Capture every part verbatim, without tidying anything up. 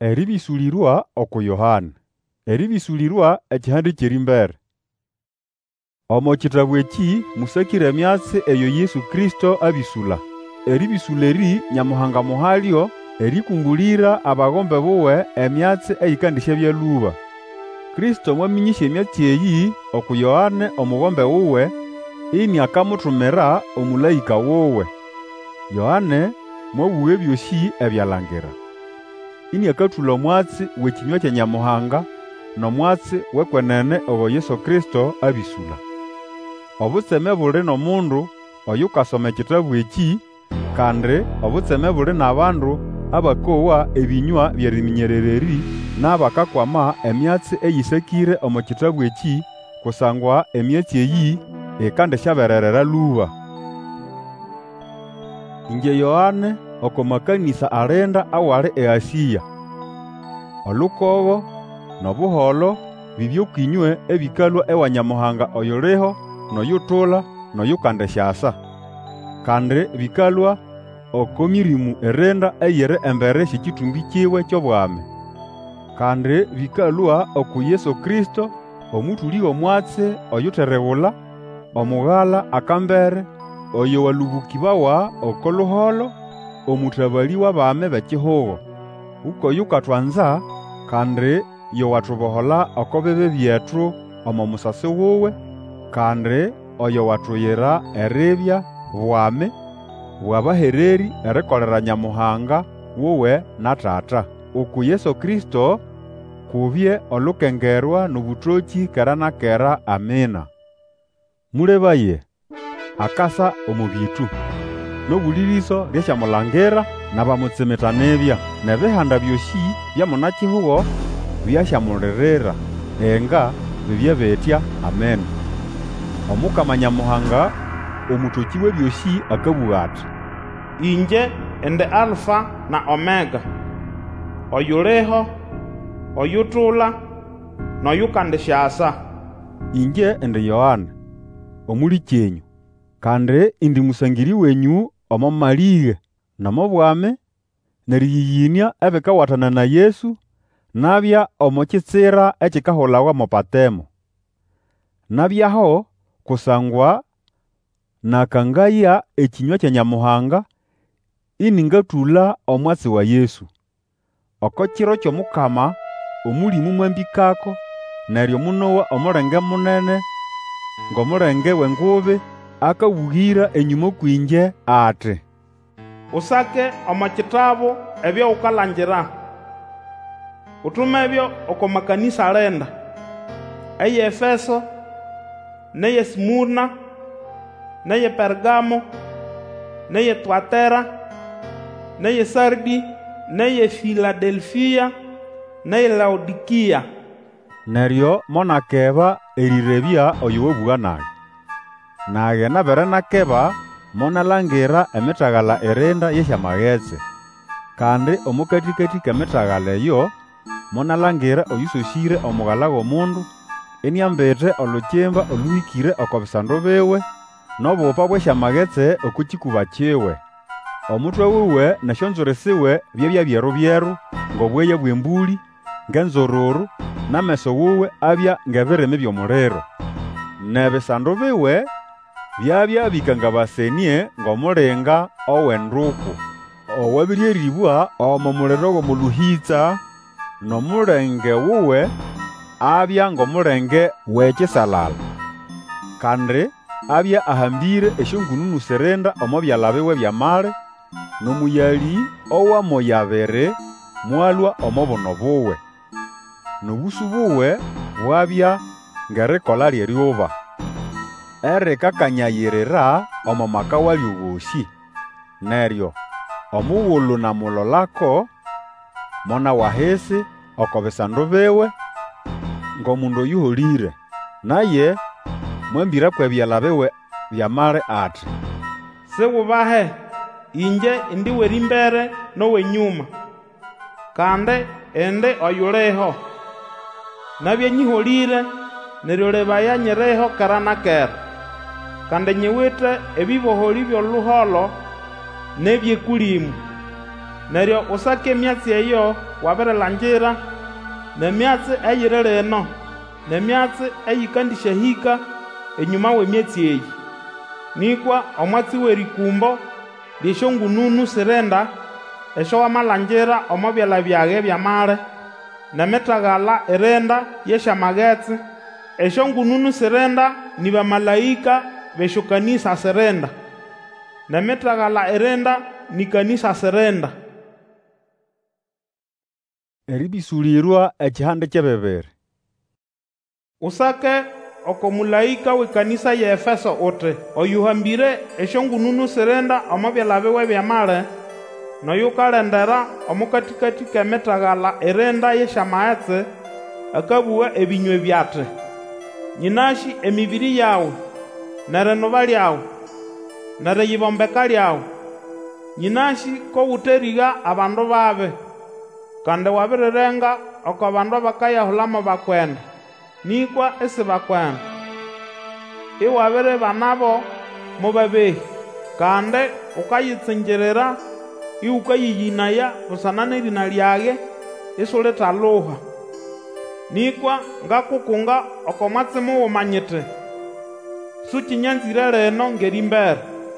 Eribisulirwa oku Yohana. Eribisulirwa ekihandi kyerimbere. Omo kitabu eki musakire emyatsi eyo Yesu Kristo abisula. Eribisula eri Nyamuhanga muhalyo erikungulira abagombe buwe emyatsi eyikandisha byaluba. Kristo mwaminyisha emyatsi eyi oku Yohane omugombe wuwe ini akamutumira omulayika wuwe. Yohane mwabuwe byosi ebyalangira. Ini akathula omwatsi w'ekinywa kya Nyamuhanga n'omwatsi w'ekwenene obo Yesu Kristo abisula. Obutseme buli n'omundu oyukasoma ekitabu eki, kandi obutseme buli n'abandu abakowa ebinywa by'eriminyerereri n'abakakwama emyatsi eyisakire omu kitabu eki, kusangwa emyatsi eyi ikandishabererera luba. Inje Yohane oko makanisa alenda awali eAsiya. Olukogo n'obuholo bibyokinywe ebikalwa ewa Nyamuhanga oyuliho noyutula noyukandishasa. Kandi bikalwa oko mirimu erenda eyiri embere shikitumbi kiwe ky'obwami. Kandi bikalwa oku Yesu Kristo omutuli omwatsi oyuterewula omughala akambere oyo walubukibawa oko luholo omutabali w'abami b'ekihugo. Uko yukatwanza kandi yowathubohola oko bibi byethu omo musasi wuwe, kandi oyo wathuyira eribya bwami bw'abahereri erikolera Nyamuhanga wuwe na Tata. Uku Yesu Kristo kubye olukengerwa n'obuthoki kera na kera. Amina. Mulebaye akasa omu bitu n'obuliriso lyashamulangira n'abamutsemetanebya n'ebihanda byosi byamunakihugo byashamulirira enga bibye betya. Amen. Omukama Nyamuhanga omuthoki we byosi akabuga ati, Inje ende Alfa na Omega, oyuliho oyutula noyukandishasa. Inje ende Yohana omuli kyenyu, kandi indi musangiri wenyu omo malige nomo bwami neriyiyinia ebikawatana na Yesu nabya omo kitsira ekikahulawa mo Patemo. Nabyaho kusangwa nakangaya ekinywa kya Nyamuhanga ini ngatula omwatsi wa Yesu. Oko kiro ky'omukama omulimu mwambikako, neryo munowa omulenge munene ng'omulenge w'engubi akawughira enyuma kwinje ati, Usake omo kitabu ebyo ukalangira, utume ebyo oko makanisa alenda, eye Efeso, neye Smurna, neye Pergamo, neye Tuatera, neye Sardi, neye Filadelfia, neye Laodikia. Neryo monakeba erirebya oyo webuga naye. Nage nabere nakeba monalangira emitaghala erinda yeshamagetse. Kandi omukatikati k'emitaghala eyo monalangira oyusosire omughala w'omundu eniambete olukimba oluhikire oko bisandu biwe n'obupa bw'eshamagetse oku kikuba kiwe. Omutwe wiwe nesyonzuri siwe byebya byeru byeru ng'obweya bw'embuli ng'enzururu, n'ameso wiwe abya ng'ebirimi by'omuliro. N'ebisandu biwe byabya bikangabasenie ng'omulinga ow'enduku owabiryeribwa omo muliro gw'omuluhitsa, n'omulenge wuwe abya ng'omulenge w'ekisalala. Kandi abya ahambire esyongununu sirenda omo byala biwe by'amali, n'omuyali owamoyabiri mwalwa omo buno buwe. N'obusu buwe bwabya ng'erikola ly'eryuba erikakanyayirira omo maka walyo wosi. Neryo omuwulu namulolako mona wahisi oko bisandu biwe ng'omundu oyuholire, naye mwambira kw'ebyala biwe by'amali ati, Siwubahe, inje indi werimbere n'owenyuma, kandi indi oyuliho. Nabya nyiholire neryo lebaya nyiriho kera na kera, kandi nyiwite ebiboholi by'oluholo n'ebyekulimu, neryo usake emyatsi eyo wabirilhangira, nemyatsi eyiri lino nemyatsi eyikandishahika enyuma w'emyatsi eyi. Nikwa omwatsi w'erikumbo lyesyongununu sirenda esyo wamalhangira omo byala byaghe ebyamali, nemitaghalha irenda yesyamagetsi. Esyongununu sirenda ni bamalayika b'esyokanisa sirenda, nemitaghalha irenda ni kanisa sirenda. Eribisulirwa ekihande kyebibiri. Usake oko mulayika w'ekanisa ya Efeso uti, oyuhambire esyongununu sirenda omo byala biwe byamali, noyukalendera omukatikati k'emitaghalha irenda yesyamaghetse, akabuwa ebinywe byati, nyinashi emibiri yawu, nerinuba lyawu, neriyibombeka lyawu, nyinashi ko wuteriga abandu babi, kandi wabirirenga oko abandu abakayahulamo bakwenda, nikwa isi bakwenda. Iwabiri banabo mu babehi, kandi ukayitsinjirira iwukayiyinaya busana n'erina lyaghe isulithaluha. Nikwa ngakukunga oko mwatsi mughuma nyiti, sukinyanzire lino ng'erimbere.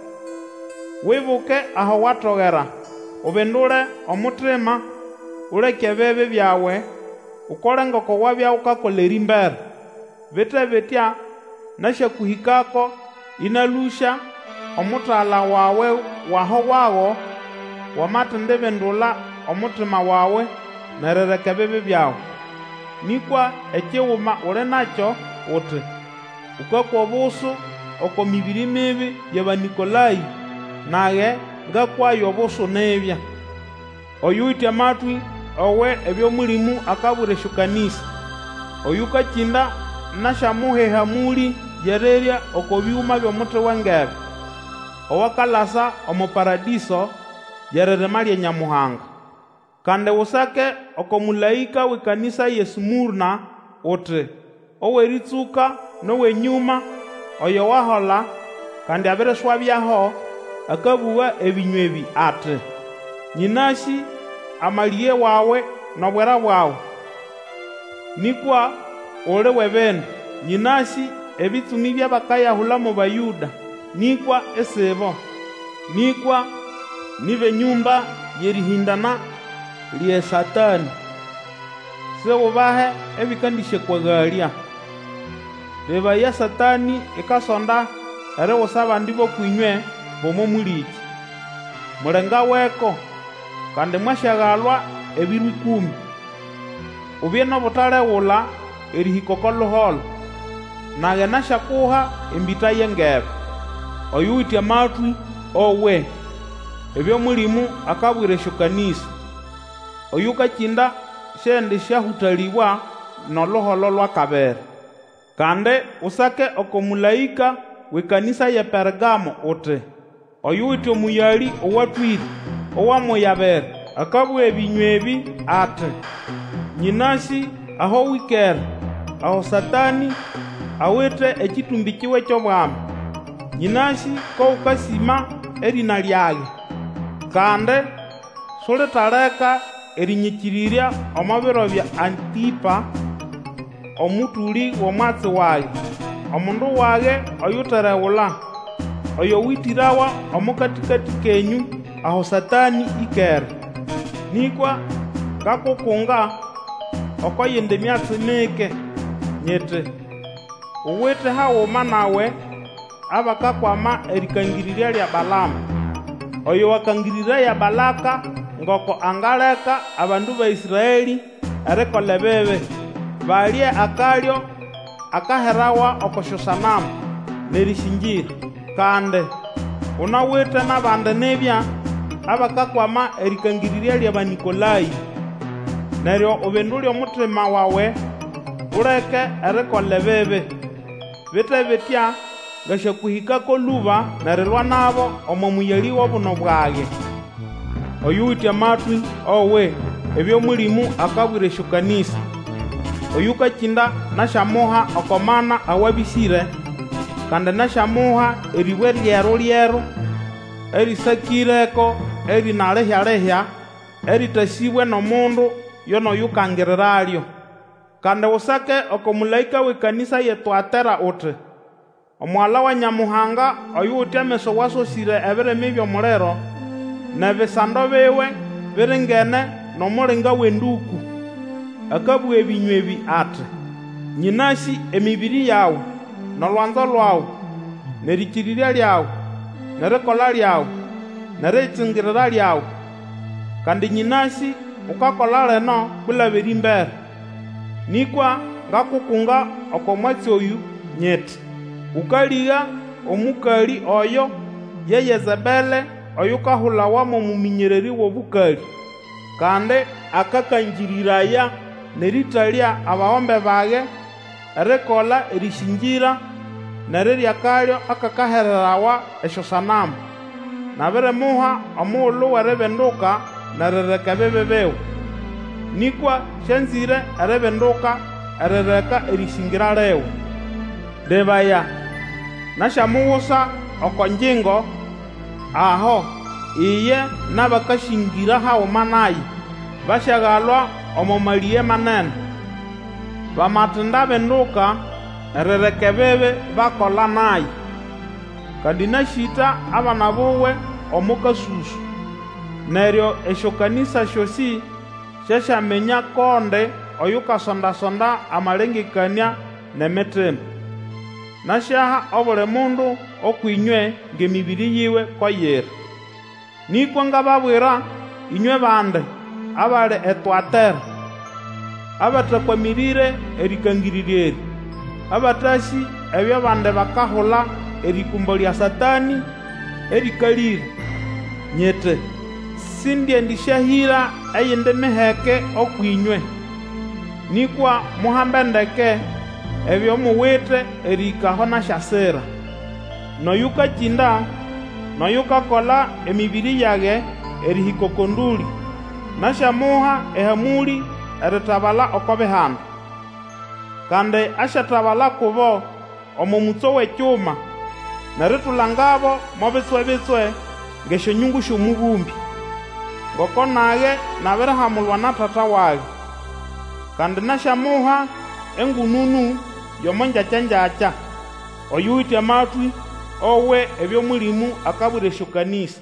Wibuke aho watoghera, ubindule omutima, uleke ebibi byawe, ukole ngoko wabya wukakola erimbere. Bite bitya nasyakuhikako inalusha omuthala wawe waho wago, wamatindibindula omutima wawe nerireka ebibi byawe. Nikwa ekiwuma uli nakyo uti, ukakwa obusu oko mibiri mibi y'Abanikolai, naghe ngakwayo obusu nebya. Oyuwithe amatwi owe ebyomulimu akabwira esyokanisa, oyukakinda nasyamuheha muli yererya oko biwuma by'omuti w'engebe, owakalasa omu paradiso yeririma lya Nyamuhanga. Kandi usake oko mulayika w'ekanisa ye Smurna uti, oweritsuka n'ow'enyuma, oyo wahola kandi abiriswabyaho, akabuwa ebinywe ebi ati, nyinashi amaliye wawe n'obwera bwawe. Nikwa uli w'ebindu, nyinashi ebitsumi by'abakayahula mu Bayuda, nikwa isibo. Nikwa nibe nyumba yerihindana lye Satani, siwubahe ebikandisyakwaghalya. Leba ya Satani ikasonda eriwusa abandi b'okwinywe bomo muliki. Mulenga weko, kandi mwasyaghalwa ebiru ikumi. Ubye n'obutalewula erihika oko luholo, naghe nasyakuha embita y'engebe. Oyuwithe amatwi owe ebyomulimu akabwira esyokanisa, oyukakinda syendi syahuthalibwa n'oluholo lw'akabiri. Kandi usake oko mulayika w'ekanisa ya Pergamo uti, oyuwithe omuyali owathwire owamuyabere, akabwa ebinywe ebi ati, nyinashi aho wikere, aho Satani awithe ekitumbi kiwe ky'obwami. Nyinashi ko wukasima erina lyaghe, kandi sulithaleka erinyikirirya omo biro bya Antipa, omutuli w'omwatsi waghe, omundu waghe oyuterewula, oyo witirawa omukatikati kenyu aho Satani ikere. Nikwa ngakukunga oko yindi myatsi mike nyiti, uwithe hawuma nawe abakakwama erikangirirya lya Balamu, oyo wakangirira ya Balaka ngoko angaleka abandu ba Israeli erikola ebibi, balye akalyo akaherawa oko syosanamu nerishingira. Kandi unawithe n'abandi nibya abakakwama erikangirirya lya Banikolai, neryo ubindule omutima wawe uleke erikola ebibi. Bite bitya ngasyakuhikako luba nerilwa nabo omo muyali w'obuno bwaghe. Oyuwithe amatwi owe ebyomulimu akabwira esyokanisa, oyukakinda nasyamuha okomana awabisire, kandi nasyamuha eribwe lyeru lyeru erisakireko erinalihya-lihya eritasibwe nomundu yono yukangirira kandi usake okomulaika w'ekanisa ye Tuatera uti omwala wa Nyamuhanga oyu uti ameso wasosire ebirimi by'omuliro n'ebisando biwe biringene n'omulinga w'enduku akabwa ebinywa ebi ati nyinasi emibiri yawu n'olwanzo lwawu n'erikiriria lyawu n'erikola lyawu n'eritsingirira lyawu kandi nyinasi ukakola leno kulabira imbere nikwa ngakukunga okomwatsi oyu nyeti ukaliga omukali oyo ye Yezebele oyu kahulawa mu muminyereri w'obukali kandi akakanjiriraya neritalya abahombe bage erikola erishingira nerirya kalyo akakahererawa esyo sanamu nabirimuha omuulu w'eribinduka nerireka ebibi biwe nikwa shanzire erebinduka erereka erishingira lewe debaya nashamuwusa okonjingo aho iye nabakashingira hauma nayi bashagalwa omomaliye manene bamatinda binduka erereka ebibi bakola nayi kandi nashita abana buwe omukasusu neryo esyo kanisa syosi sheshamenya konde oyukasonda-sonda amalengekania n'emitima nashaha obuli mundu okwinywe ng'emibiri yiwe koyera nikwa ngababwira inywe bande abali eTuatera abatakwamirire erikangiriria eri abatasi ebyo bande bakahula erikumbo lya Satani erikalire nyete sindye ndishahira eyindi miheke okwinywe nikwa muhambendeke ebyo muwite erikaho nashasira noyukakinda noyukakola emibiri yage erihikokonduli nashamuha ehamuli eritabala okobihanda kandi ashatabala kubo omu mutso w'ecyuma neritulangabo mo bitswe-bitswe ng'esyo nyungu sy'omubumbi ngoko nage nabirihamulwa na tata wage kandi nashamuha engununu y'omonjacha-njacha oyuwite amatwi owe ebyomulimu akabwira esyo kanisa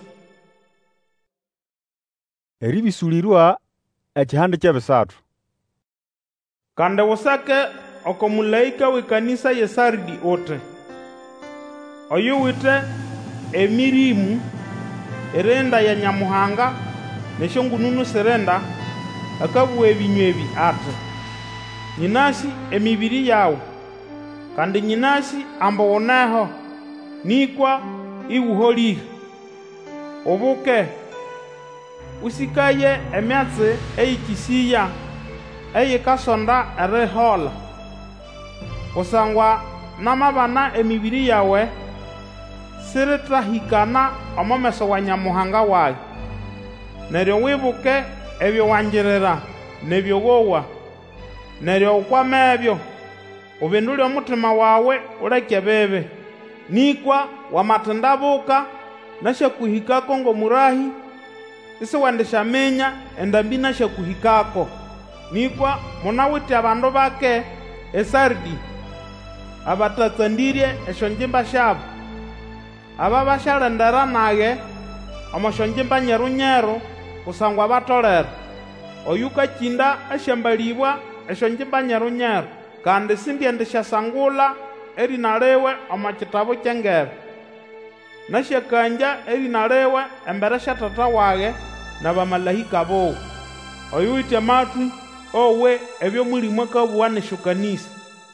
eribisulirwa ekihande ky'ebisatu kandi usake okomulaika w'ekanisa ye Sardi uti oyuwite emirimu erenda ya Nyamuhanga nesyo ngununu sirenda akabwa ebinywa ebi ati nyinasi emibiri yawu kandi nyinasi ambuwuneho nikwa iwuholire ubuke usikaye emyatsi eyikisiya eyikasonda erihola kusangwa namabana emibiri yawe siritahikana omo meso wa Nyamuhanga wawe neryo wibuke ebyo wanjirira nebyo wowa neryo ukwama ebyo ubindulye omutima wawe uleke bebe nikwa wamatindabuka nashakuhikako ng'omurahi isi wandishamenya endambi nashakuhikako nikwa munawiti abandu bake eSardi abatatsandirye esyo njimba shabo aba bashalendera nage omusyo njimba nyeru-nyeru kusangwa batolera oyukakinda ashambalibwa esyo njimba nyeru-nyeru kandi sindye ndishasangula erina liwe omu kitabu ky'engebe nashakanja erina liwe embere sha tata wage na bamalahika bowe oyuwite amatwi owe ebyomulimu akabuwa nesyo kanisa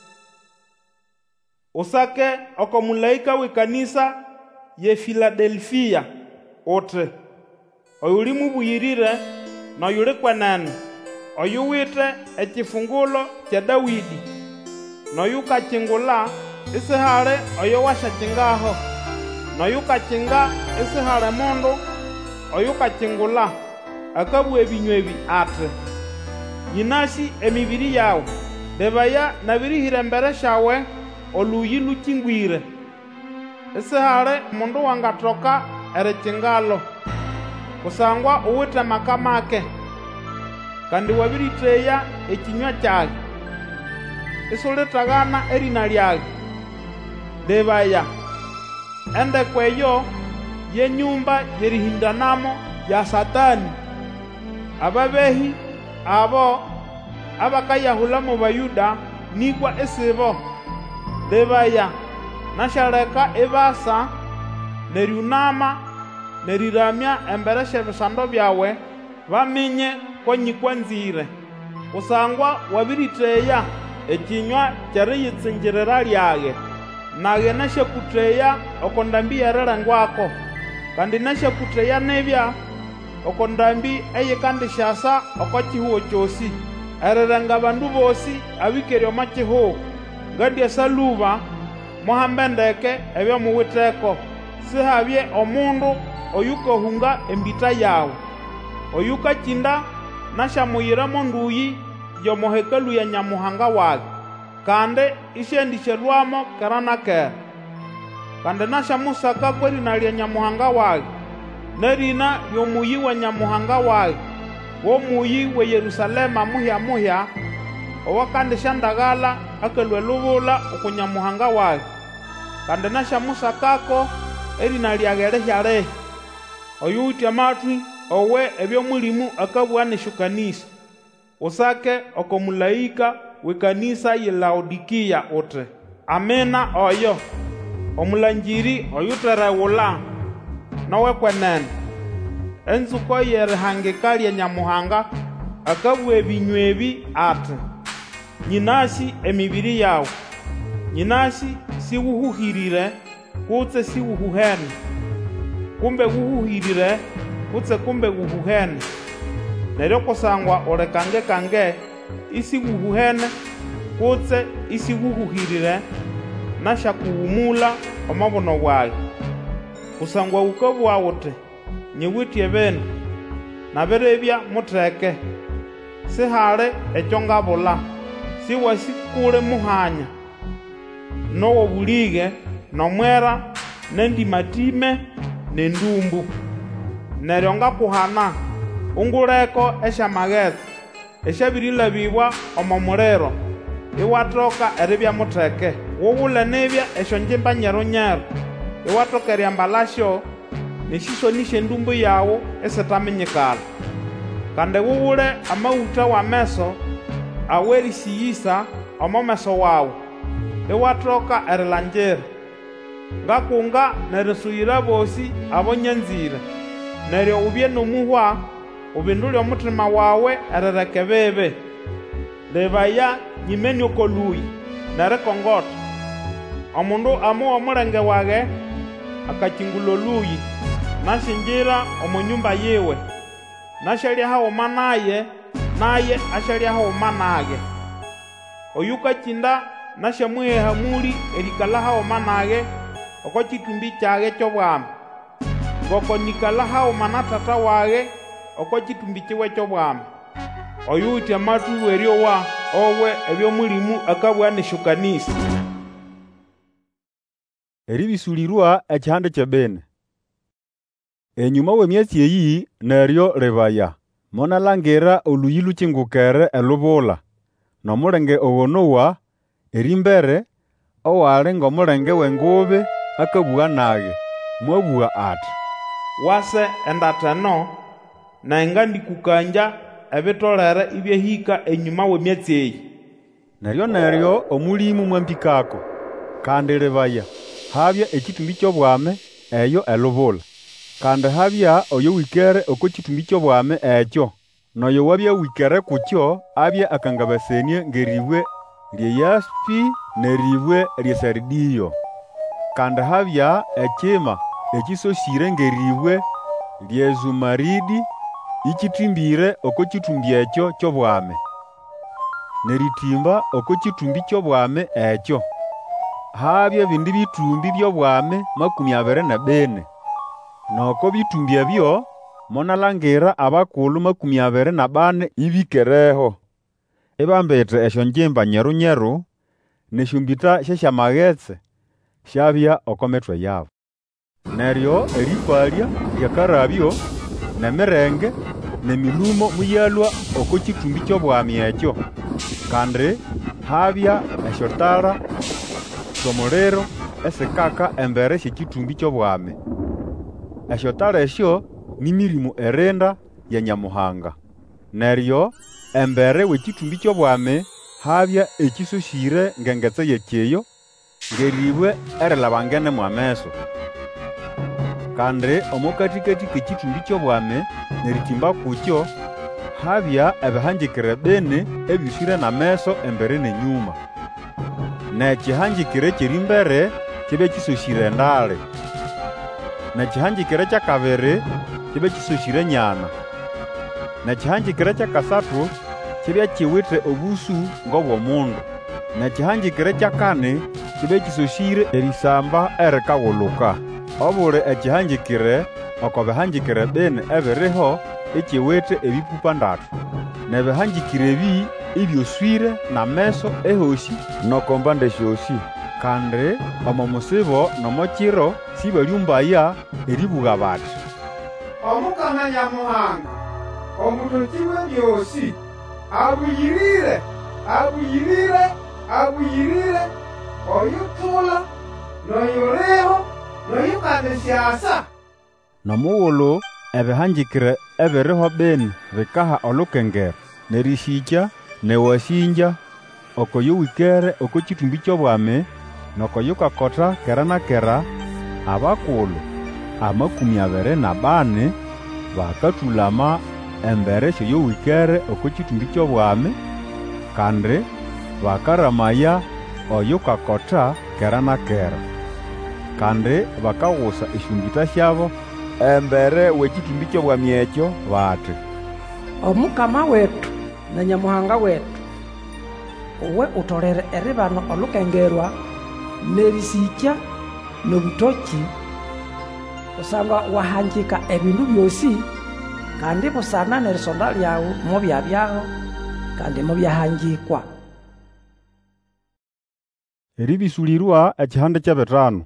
usake okomulaika w'ekanisa ye Filadelfia uti oyuli mubuyirire noyuli kwenene oyuwite ekifungulo kya Dawidi noyukakingula isihali oyo washakingaho noyukakinga isihali mundu oyukakingula akabwa ebinywa ebi ati nyinasi emibiri yawu debaya nabirihire embere shawe oluyi lukingwire isihali mundu wangatoka erikingalo kusangwa uwite maka make kandi wabiriteya ekinywa kyage isuletagana erina lyage. Lebaya, endeko eyo yenyumba yerihindanamo ya Satani. Ababehi abo abakayahula mu Bayuda nigwa esibo. Lebaya, nashaleka ebasa neriunama neriramya embere shebisando byawe bamenye ko nyikwanzire. Usangwa wabiriteya ekinywa kyariyitsingerera lyage, nage nashekuteya okondambi yarerengwako, kandi nashekuteya nebya okondambi eyikandishasa oko kihuo kyosi, ererenga abandu bosi abikeryo makihuo, ngandya saluba muhambendeke ebyo muwiteko, sihabye omundu oyukohunga embita yawe. Oyuka kinda nashamuyiramo nduyi yomuhekalu ya Nyamuhanga wage, kandi ishendishelwamo kerana kera. Kandi nashamusaka kwerina lya Nyamuhanga wage, nerina yomuyi wa Nyamuhanga wage, wo muyi we Yerusalema muhya muhya, owakandisha ndagala akelwe lubula oku Nyamuhanga wage. Kandi nashamusakako erina lyage lehyalehi. Oyuti amatwi owe ebyo mulimu akabwanisha kanisa. Usake oko mulaika we kanisa ye Laodikia ote. Amena oyo. Omulanjiri oyutere wula nowe kwenen. Enzuko yerehangika lya Nyamuhanga akabwe binywebi ate. Nyinasi emibiri yawe. Nyinasi si wuhuhirire kutse si wuhuhene. Kumbe wuhuhirire kutse kumbe wuhuhene. Neryo kusangwa olekange kange isi wuhuhene kutse isi wuhuhirire nasha kuhumula omabono wayo. Kusangwa ukabwa wote nyiwitie bene naberebya mutreke sihale ekyongabula siwasikule muhanya nowo bulige nomwera nendimatime nendumbu. Neryo ngakuhana unguleko eshamagezi eshabirilabibwa omomulero iwatoka eribya mutreke, wuwule nibya esyo njimba nyeru-nyeru iwatoka eryambalasyo neshiso nishe ndumbu yawu esitaminyikala. Kandi wuwule amawuta wa meso awerisiyisa omomeso wawu iwatoka erilanjira. Ngakunga nerisuyira bosi abonyanzire, neryo ubye nomuhwa ubindulya omutima wawe erereke bebe. Lebaya nyimeni okoluyi nerikongota. Omundu amuwa omulenge wage akakingula oluyi nashinjira omu nyumba yiwe, nashalya hauma naye naye ashalya hauma nage. Oyuka kinda nashamuheha muli erikala hauma nage oko kitumbi kyage kyobwami, ngoko nikala hauma na tata wage oko kitumbi kiwe kyobwami. Oyuti amatu weryowa owe ebyo mulimu akabwanisha kanisa. Eribisulirwa ekihande kyebene. Enyuma w'emyezi eyi neryo Lebaya monalangera oluyi lukingukere elubula, nomulenge owonowa erimbere owali ng'omulenge w'engubi akabugha nage mwabugha ati, wase endateno nainga ndikukanja ebitolere ibyehika enyuma w'emyezi eyi. Neryo neryo omulimu mwambikako, kandi Lebaya habya ekitumbi ky'obwami eyo elubula, kandi habya oyo wikere oko kitumbi ky'obwami ekyo, noyo wabya wikere kukyo abya akangabasenie ngeribwe lyeyaspi neribwe lyesaridiyo, kandi habya ekima ekisosire ngeribwe lyezumaridi ikitimbire oko kitumbi ekyo ky'obwami, neritimba oko kitumbi ky'obwami ekyo. Habya bindi bitumbi by'obwami makumi abiri na bene, noko bitumbi ebyo monalangira abakulu makumi abiri na bane ibikereho, ibambete esyo njimba nyeru-nyeru neshumbita sheshamagetse shabya oko mitwe yabo. Neryo eripalya lyakarabyo nemirenge nemilumo muyalwa oko chitumbi ky'obwami ekyo, kandi habya esyotara sy'omuliro esikaka embere sy'echitumbi ky'obwami. Esyotara esyo ni mirimu erinda ya Nyamuhanga. Neryo embere w'echitumbi ky'obwami habya ekisosyire ng'engetse y'ekyeyo ng'eribwe erilabangene mw'ameso. Kandi omukatikati k'echitumbi ky'obwami n'eritimba kukyo habya ebihanjikire bini ebiswire n'ameso embere n'enyuma. N'ekihanjikire ky'erimbere kibya kisosyire endale. N'ekihanjikire ky'akabiri kibya kisosyire nyana. N'ekihanjikire ky'akasathu kibya kiwithe obusu ng'obw'omundu. N'ekihanjikire ky'akani kibya kisosyire erisamba erikawuluka. Obuli ekihanjikire oko bihanjikire bini ebiriho ikiwithe ebipupa ndatu. N'ebihanjikire ebi ibyoswire n'ameso ehosi n'oko mbande syosi. Kandi omo musibo n'omo kiro sibalyumbaya eribuga bati, Omukama Nyamuhanga, omutoki w'ebyosi, abuyirire, abuyirire, abuyirire, oyutula, noyuliho, noyukabisyasa. N'omughulhu ebihanjikire ebiriho bini bikaha olukengero, n'erisikya, n'ewasinja, oko yowikere oko chitumbi ky'obwami, n'oko yukakotha kera na kera, abakulu amakumi abiri na bani bakathulama embere sy'oyowikere oko chitumbi ky'obwami, kandi bakaramaya oyukakotha kera na kera. Kandi bakawusa esyombita syabo embere w'echitumbi ky'obwami ekyo bati, Omukama wetu na Nyamuhanga wetu, uwe utolere eribano olukengerwa n'erisikya n'obutoki, kusangwa wahanjika ebindu byosi, kandi busana n'erisonda lyawu mubyabyaho kandi mubyahanjikwa. Eribisulirwa ekihande ky'ebitano.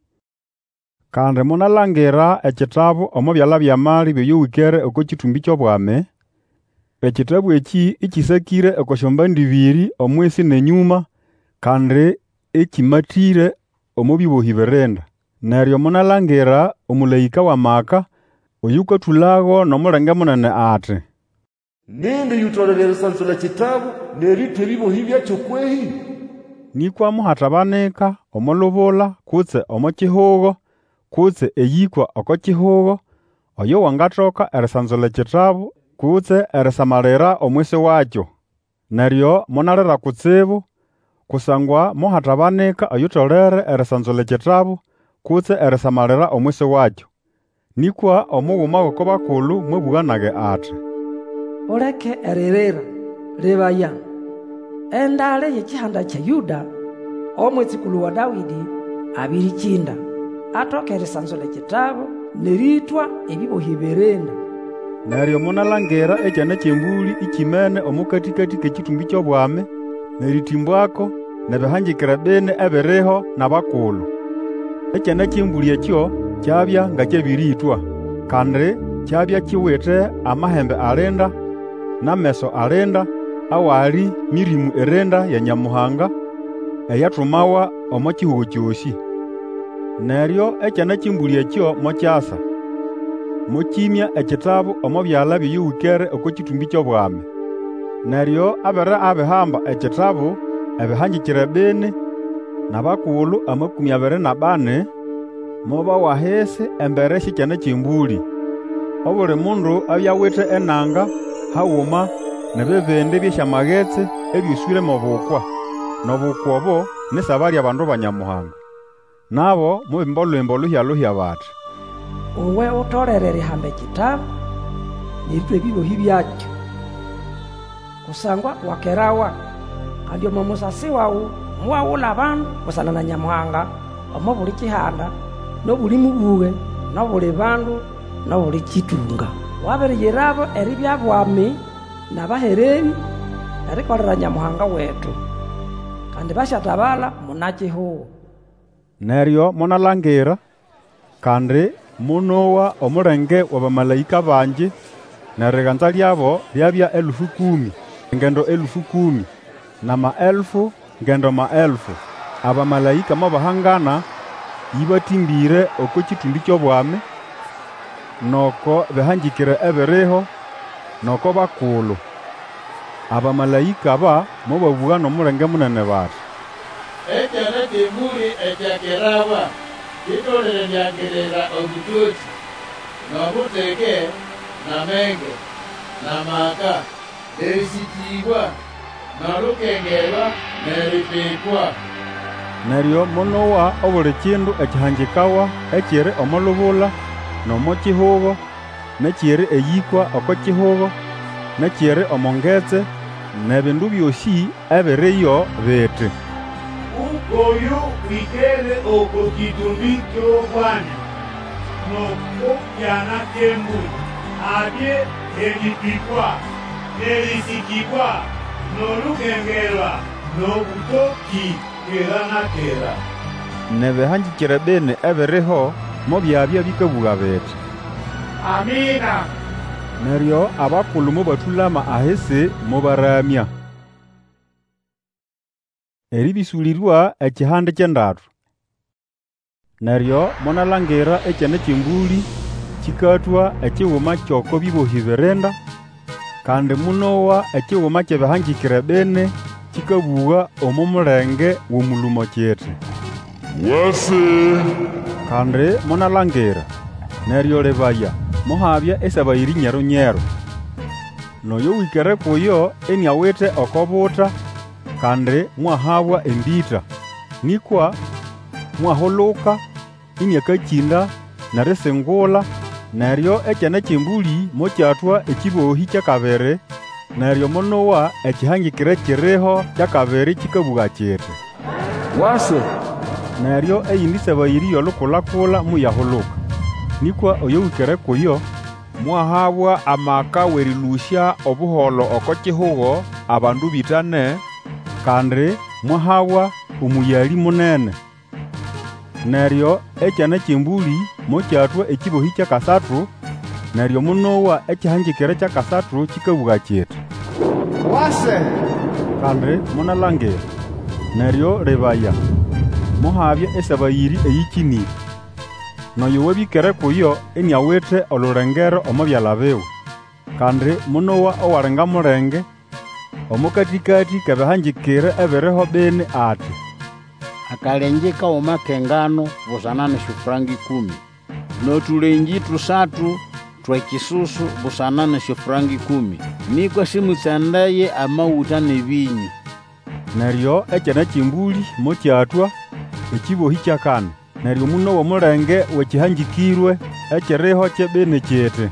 Kandi munalangira ekitabu omu byala by'amali by'oyowikere oko chitumbi ky'obwami. Ekitabu eki ikisakire oko syombandi ibiri omwisi n'enyuma, kandi ikimatire omu bibohi birinda. Neryo munalangira omulayika w'amaka oyukathulago n'omulenge munene ati, Nindi yutolere erisansula kitabu n'eritha ebibohi byakyo kwehi? Nikwa muhatabanika omulubula kutse omu kihugo kutse eyikwa oko kihugo oyo wangathoka erisansula ekitabu kutse erisamalira omwisi wakyo. Neryo munalira kutsibu kusangwa muhatabanika oyutolere erisansula ekitabu kutse erisamalira omwisi wakyo. Nikwa omughuma w'oko bakulu mwabuganage ati, Uleke eririra, ribaya, endale y'ekihanda kya Yuda, omwetsikulu wa Dawidi abirikinda, atoka erisansula ekitabu neritwa ebibohi birinda. Neryo munalangira ekyana ky'embuli ikimene omukatikati k'echitumbi ky'obwami, neritimbwako n'ebihanjikire bini ebiriho n'abakulu. Ekyana ky'embuli ekyo kyabya nga kyebiritwa, kandi kyabya kiwithe amahembe alinda n'ameso alinda awali mirimu erinda ya Nyamuhanga eyathumawa omu kihugo kyosi. Neryo ekyana ky'embuli ekyo mokyasa mukimya ekitabu omu byala by'oyowikere oko chitumbi ky'obwami. Neryo abere abihamba ekitabu ebihanjikire bini n'abakulu amakumi abiri na bani mobawa hisi embere sy'ekyana ky'embuli. Obuli mundu abyawithe enanga hawuma n'ebibindi by'esyamaghetse ebyoswire mu bukwa, n'obukwa obo nisaba ly'abandu ba Nyamuhanga. Nabo mubimba olhwimbo luhyaluhya bati, Uwe utolere erihamba ekitabu n'eritwa ebibohi byakyo, kusangwa wakerawa, kandi omu musasi wawu muwawula abandu busana na Nyamuhanga omu buli kihanda n'obuli mubuge n'obuli bandu n'obuli kitunga. Wabiriyirabo eribya bwami n'abahereri erikolera Nyamuhanga wetu, kandi basyatabala munakihugo. Neryo munalangira kandi munowa omulenge w'abamalayika bangi neriganza lyabo lyabya elufu kumi, ngendo elufu kumi, na maelfu ngendo maelfu. Abamalayika mobahangana ibatimbire oko chitundi ky'obwami, noko behangikire ebiriho, noko bakulu. Abamalayika aba mobabuga n'omulenge munene bati, ekyana ky'embuli ekyakiraba kitolere lyangerera obutuuti n'obuteke n'amenge n'amaka n'ebisikiibwa n'olukengerwa n'ebipiikwa. Neryo monowa obuli kindu ekihangikawa ekiri omulubula n'omo kihugo, nekiri eyikwa oko kihugo, nekiri omongetse, n'ebindu byosi ebiriyo biti, ukoyu wikere oko kitumbi ky'obwami n'oko kyana ky'embuli abye ebipikwa n'ebisikibwa n'olukengerwa n'obutoki kera na kera. nebihangikire bene ebiriho mo byabya bikabuga biti, Amina. neryo abakulu mobathulama ahisi mobaramya. Eribisulirwa ekihande ky'endatu. Neryo monalangira ekyana ky'embuli kikatwa ekighuma ky'oko bibohi birinda, kandi munowa ekighuma ky'ebihangikire bene kikabuga omo mulenge w'omulumo kiti, Wase. kandi monalangira neryo libaya mohabya esabayiri nyeru-nyeru, noyo wikere kuyo eniawite okobuta, kandi mwahabwa embita, nikwa mwahuluka iniakakinda nerisingula. Neryo ekyana ky'embuli mokyatwa ekibohi ky'akabiri, neryo monowa ekihangikire kiriho ky'akabiri kikabuga kiti, Wase. neryo eyindi sabayiri y'olukulakula muyahuluka, nikwa oyo wikere kuyo mwahabwa amaka werilusya obuholo oko kihugo abandu bitane, kandi mwahabwa omuyali munene. Neryo ekyana ky'embuli mokyatwa ekibohi ky'akasatu, neryo munowa ekihangikire ky'akasatu kikabuga kiti, Wase. kandi monalangira neryo libaya mohabya esabayiri eyikinire, noyo wabikere kuyo eniawite olulengero omo byala biwe, kandi munowa owalinga mulenge omo katikati kebihangikire ebiriho bene ati, Akalenje kauma kengano busana n'eshufrangi kumi, n'otulenji tusatu twa kisusu busana n'eshufrangi kumi, nikwa simutsandaye amawuta n'ebinyu. neryo ekyana ky'embuli mokyatwa ekibohi ky'akane, neryo munowa mulenge wekihangikirwe ekiriho ky'ebene kiti,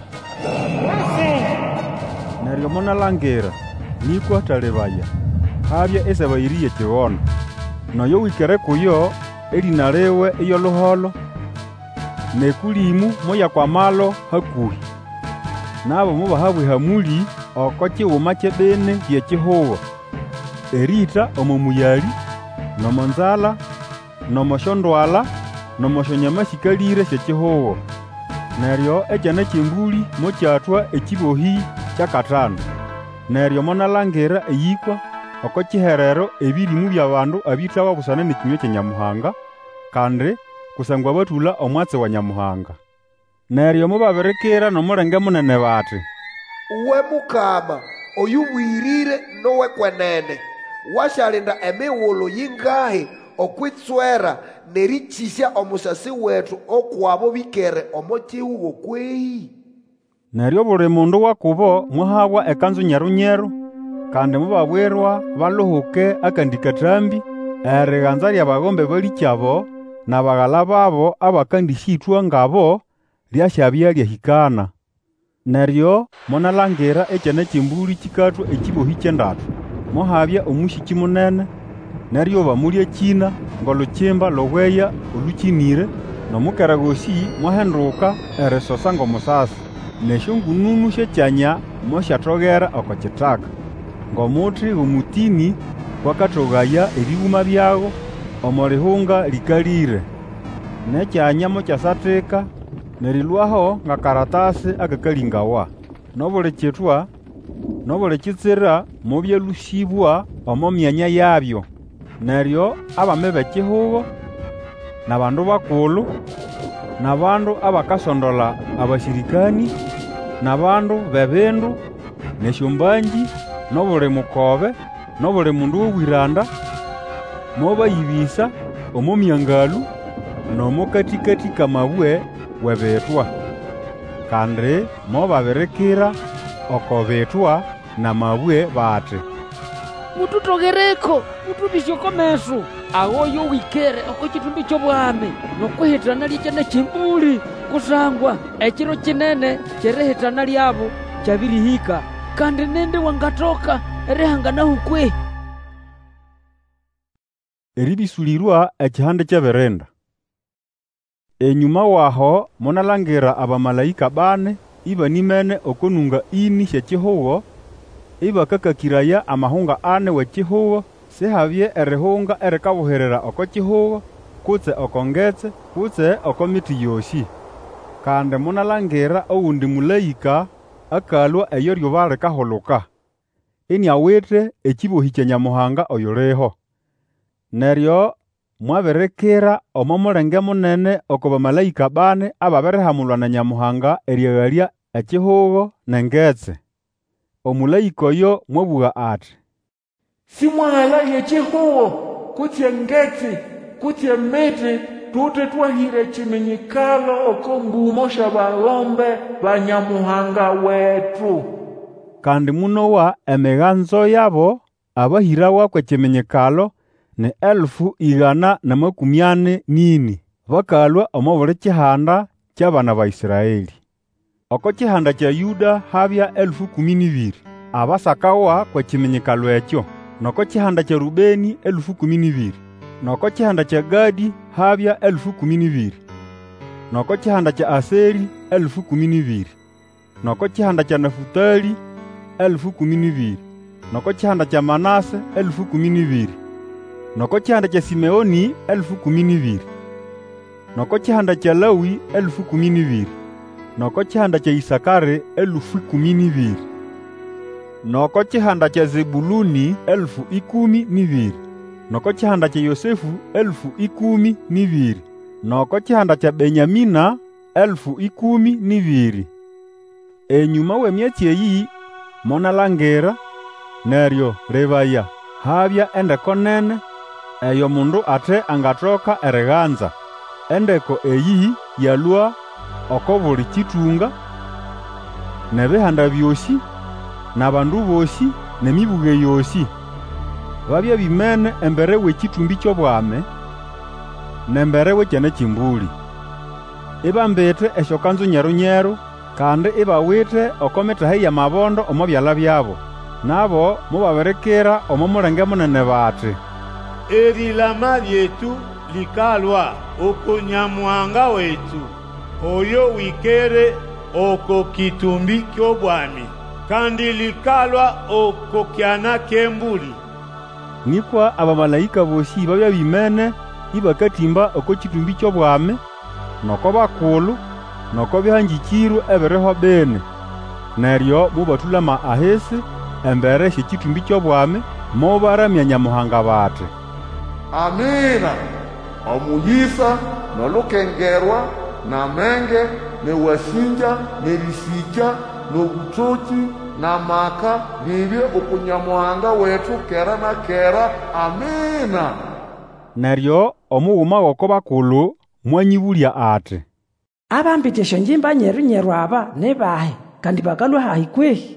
neryo monalangira nikwa talibaya habya esabayiri y'ekibono, noyo wikere kuyo erina liwe ey'oluholo, n'ekulimu moyakwamalo hakuhi, nabo mobahabwa ehamuli oko kighuma ky'ebene by'ekihugo, erita omo muyali, nomo nzala, nomo syondwala, nomo syonyama sikalire sy'ekihugo. Neryo ekyana ky'embuli mokyatwa ekibohi ky'akatano, neryo monalangira eyikwa oko kiherero ebirimu by'abandu abithawa busana n'ekinywa kya Nyamuhanga, kandi kusangwa bathula omwatsi wa Nyamuhanga. Neryo mobabirikira n'omulenge munene bati, Uwe Mukama oyubwirire nowe kwenene washalinda emiwulu yingahi okwitswera nerichisya omusasi wetu okwabo bikere omo kihugo kwehi. Neryo buli mundu wakubo mwahabwa ekanzu nyeru-nyeru, kandi mubabwirwa baluhuke akandi katambi erighanza ly'abagombe balikyabo n'abaghala babo abakandisithwa ngabo lyasyabya lyahikana. Neryo monalangira ekyana ky'embuli kikatwa ekibohi ky'endatu, mohabya omushiki munene, neryo bamulya kina ng'olukimba lobweya olukinire, n'omukeragosi mwahenduka erisosa ng'omusasi, n'esyongununu sy'ekyanya mosyathogera oko kitaka, ng'omuthi omutini gwakathogaya ebighuma byago omo lihunga likalire, n'ekyanya mokyasathika nerilwaho ng'akaratasi akakalingawa. nobuli chitwa nobuli chitsira mubyelusibwa omo myanya yabyo. Neryo abami b'ekihugo n'abandu bakulu n'abandu abakasondola abasirikani n'abandu b'ebindu nesyombanji nobuli mukobe nobuli mundu w'obwiranda mobayibisa omo myangalu n'omo katikati kamabwe w'ebitwa, kandi mobabirikira oko bitwa n'amabwe bati, mututogereko mutubisye okomeso awoyo wikere oko chitumbi ky'obwami n'okuhitana ly'ekyana kimbuli kusangwa ekiro kinene ky'erihitana lyabo kyabirihika, kandi nindi wangatoka erihanganahu kwe. Eribisulirwa ekihande ky'ebirinda. Enyuma waho monalangira abamalayika bane ibanimene okonunga ini sy'ekihugo ibakakakiraya amahunga ane w'ekihugo sihabye erihunga erikabuhirira oko kihugo kutse oko ngetse kutse oko miti yosi. Kandi monalangira owundi mulayika akalwa eyo ryoba rikahuluka iniawithe ekibohi kya Nyamuhanga oyuliho. Neryo mwabirikira omo mulenge munene oko bamalayika bane ababirihamulwa na Nyamuhanga eryaghalya ekihugo n'engetse. Omulayika oyo mwabugha ati, simwahalaya ekihugo kutse engetse kutse miti tuti twahire ekiminyikalo oko ngumo sya balombe ba Nyamuhanga wetu. Kandi munowa emighanzo yabo abahirawa kw'ekiminyikalo ni elfu igana na makumi ane nini bakalwa omo buli kihanda ky'abana ba Isiraeli. Oko kihanda kya Yuda habya elfu kumi nibiri abasakawa kw'ekiminyikalo ekyo, noko kihanda kya Rubeni elfu kumi nibiri, noko kihanda kya Gadi habya elfu kumi nibiri, noko kihanda kya Aseri elfu kumi nibiri, noko kihanda kya Nafutali elfu kumi nibiri, noko kihanda kya Manase elfu kumi nibiri, noko kihanda kya Simeoni elfu kumi nibiri, noko kihanda kya Lawi elfu kumi nibiri, noko kihanda kya Isakari elfu kumi nibiri, noko kihanda kya Zebuluni elfu ikumi nibiri, noko kihanda kya Yosefu elfu ikumi nibiri, noko kihanda kya Benyamina elfu ikumi nibiri. Enyuma w'emyezi eyi monalangira neryo ribaya habya endeko nene eyo mundu ate angatoka erighanza. Endeko eyi yalwa oko buli kitunga n'ebihanda byosi n'abandu bosi n'emibuga yosi. Babya bimene embere w'ekitumbi ky'obwami n'embere w'ekyana kimbuli. Ibambete esyokanzu nyeru-nyeru kandi ibawithe oko mitahi y'amabondo omo byala byabo. Nabo mubabirikira omo mulenge munene bati, erilama lyetu likalwa oko Nyamuhanga wetu oyo wikere oko kitumbi ky'obwami kandi likalwa oko kyana k'embuli. Nikwa abamalayika bosi babya bimene ibakatimba oko kitumbi ky'obwami noko bakulu noko bihanjikirwe ebiriho bene. Neryo mubathulama ahisi embere sy'ekitumbi ky'obwami mobaramya Nyamuhanga bati, Amina. Omuyisa n'olukengerwa n'amenge n'ewasinja n'ebisikya n'obutoki n'amaka nibye oku Nyamuhanga wetu kera na kera. Amina. Neryo omughuma w'oko bakulu mwanyibulya ati, abambite esyonjimba nyeru-nyeru aba ni bahi kandi bakalwa hahi kwehi?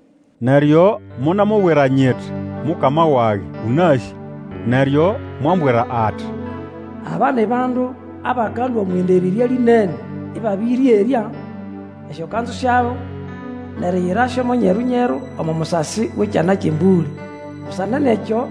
Neryo munamubwira nyiti, mukama wage unasi. Neryo mwambwira ati, aba ni bandu abakalwa omwenderirya linene ibabirya erya esyokanzu syabo neriyirasyo mo nyeru-nyeru omo musasi w'ekyana kimbuli. Busana nekyo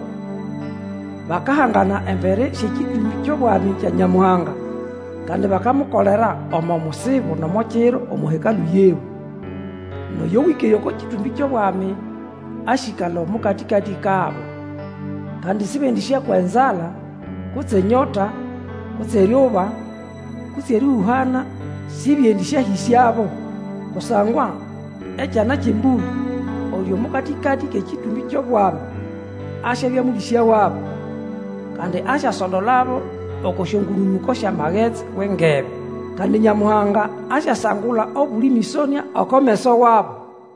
bakahangana embere sy'ekitumbi ky'obwami kya Nyamuhanga kandi bakamukolera omo musibu nomo kiro omu hekalu yewu. Noyo wikere oko kitumbi ky'obwami ashikala omu katikati kabo kandi sibendisya kwenzala kutse nyota kutse eryuba kutse erihuhana sibyendisya hisyabo kusangwa ekyana ky'embulu oyo mukatikati k'ekitumbi ky'obwami asyabya mulisya wabo kandi asyasondolabo okusyongulunuko syamaghetse w'engebe kandi Nyamuhanga asyasangula obuli misonia okomeso wabo.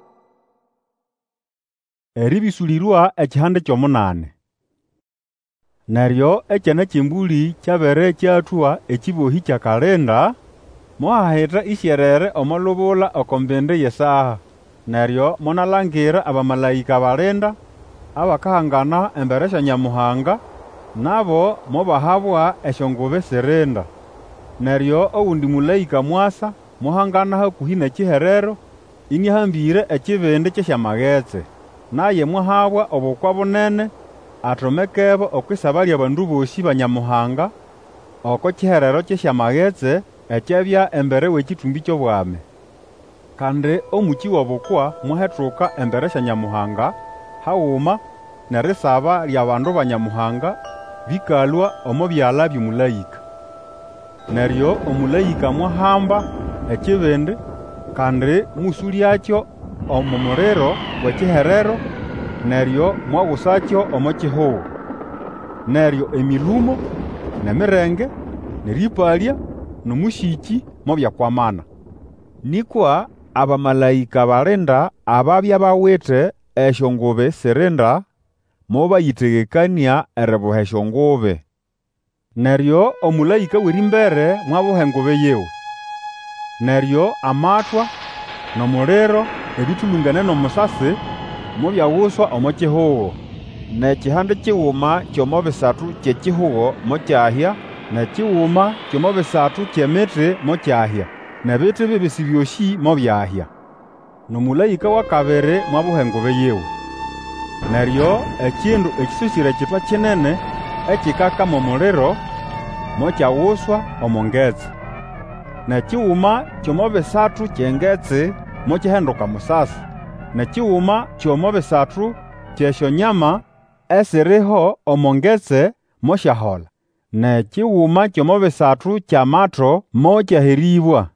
Eribisulirwa ekihande ky'omunane. Neryo ekyana ky'embuli kyabere kyathwa ekibohi kya kalenda mohaheta isyerere omolubula okombende yesaha. Neryo monalangira abamalayika balenda abakahangana embere sya Nyamuhanga nabo mobahabwa esyongube sirenda. Neryo owundi mulayika mwasa mohangana hakuhi n'ekiherero inihambire ekibindi kyesyamaghetse naye mwahabwa obukwa bunene atomekebo okwisaba lyabandu bosi ba Nyamuhanga oko kiherero kyesyamaghetse ekyabya embere w'ekitumbi ky'obwami. Kandi omuki w'obukwa mwahethuka embere sya Nyamuhanga hawuma nerisaba lyabandu ba Nyamuhanga bikalwa omo byala by'omulayika. Neryo omulayika mwahamba ekibindi kandi musulyakyo omu muliro gw'ekiherero neryo mwawusakyo omo kihugo. Neryo emilumo nemirenge neripalya nomushiki mobyakwamana. Nikwa abamalayika balinda ababya bawithe esyongube sirinda mobayitegekania eribuha esyongube. Neryo omulayika w'erimbere mwabuha engube yewe. Neryo amatwa nomuliro ebitulungane n'omusasi mobyawuswa omo kihugo. N'ekihande kiwuma ky'omo bisatu ky'ekihugo mokyahya n'ekiwuma ky'omo bisatu ky'emiti mokyahya n'ebiti bibisi byosi mobyahya. N'omulayika wa kabiri mwabuha engube yewe. Neryo ekindu ekisusire kitwa kinene ekikaka mu muliro mokyawuswa omo ngetse. N'ekiwuma ky'omo bisatu ky'engetse mokyihenduka musasi. N'ekiwuma ky'omo bisatu ky'esyonyama esiriho omo ngetse mosyahola. N'ekiwuma ky'omo bisatu ky'amato mokyaheribwa.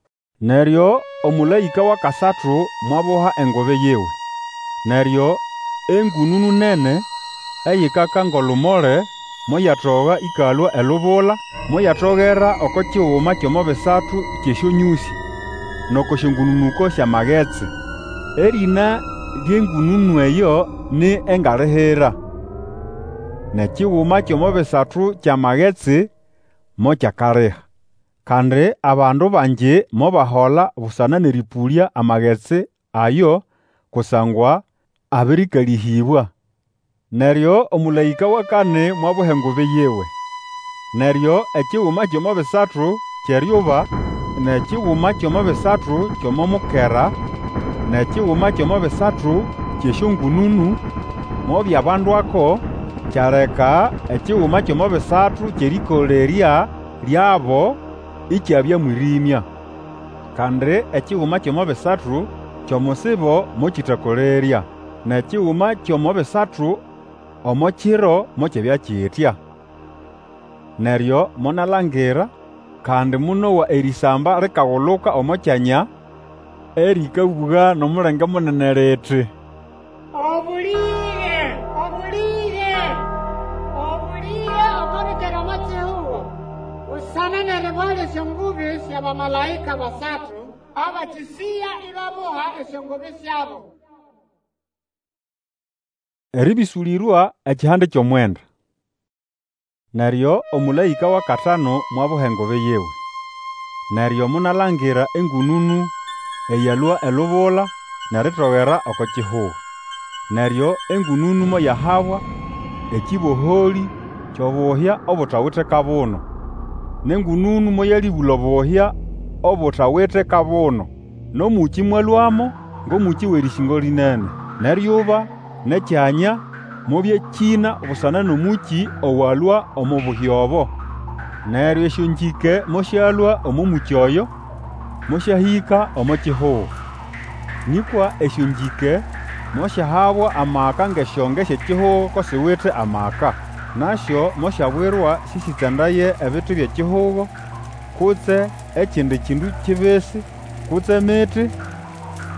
Neryo omulayika wa kasatu mwabuha engube yewe. Neryo engununu nene eyikaka ng'olumole moyatogha ikalwa elubula moyatogera oko kiwuma ky'omo bisatu ky'esyonyusi n'oko syongununuko syamaghetse. Erina ly'engununu eyo ni engalihira. N'ekiwuma ky'omo bisatu ky'amaghetse mokyakaliha. Kandi abandu bangi mobahola busana neripulya amaghetse ayo kusangwa abirikalihibwa. Neryo omulayika wa kane mwabuha engube yewe. Neryo ekiwuma ky'omo bisatu ky'eryuba n'ekiwuma ky'omo bisatu ky'omo mukera n'ekiwuma ky'omo bisatu ky'esyongununu mobyabandwako kyaleka ekiwuma ky'omo bisatu ky'erikolerya lyabo ikyabya mwirimya. Kandi ekiwuma ky'omo bisatu ky'omusibo mokitakolerya n'ekiwuma ky'omo bisatu omo kiro mokyabya kitya. Neryo monalangira kandi munowa erisamba rikawuluka omo kyanya erikabugha n'omulenge munene rithi, obulire obulire obulire okobikera omo kihugo usana neribole esyongubi sy'abamalayika basatu abakisiya ibabuha esyongubi syabo. Eribisulirwa ekihande ky'omwenda. Neryo omulayika wa katano mwabuha engube yewe. Neryo munalangira engununu eyalwa elubula neritogera oko kihugo. Neryo engununu moyahabwa ekiboholi ky'obuhya obutawithe kabuno. N'engununu moyalibula obuhya obutawithe kabuno. N'omuki mwalwamo ng'omuki w'erisingo linene. N'eryuba n'ekyanya mobyekina busana n'omuki owalwa omo buhya obo. Neryo esyonjike mosyalwa omo muki oyo mosyahika omo kihugo. Nikwa esyonjike mosyahabwa amaka ng'esyonge sy'ekihugo kosiwithe amaka. Nasyo mosyabwirwa sisitsendaye ebithi by'ekihugo kutse ekindi kindu kibisi kutse emiti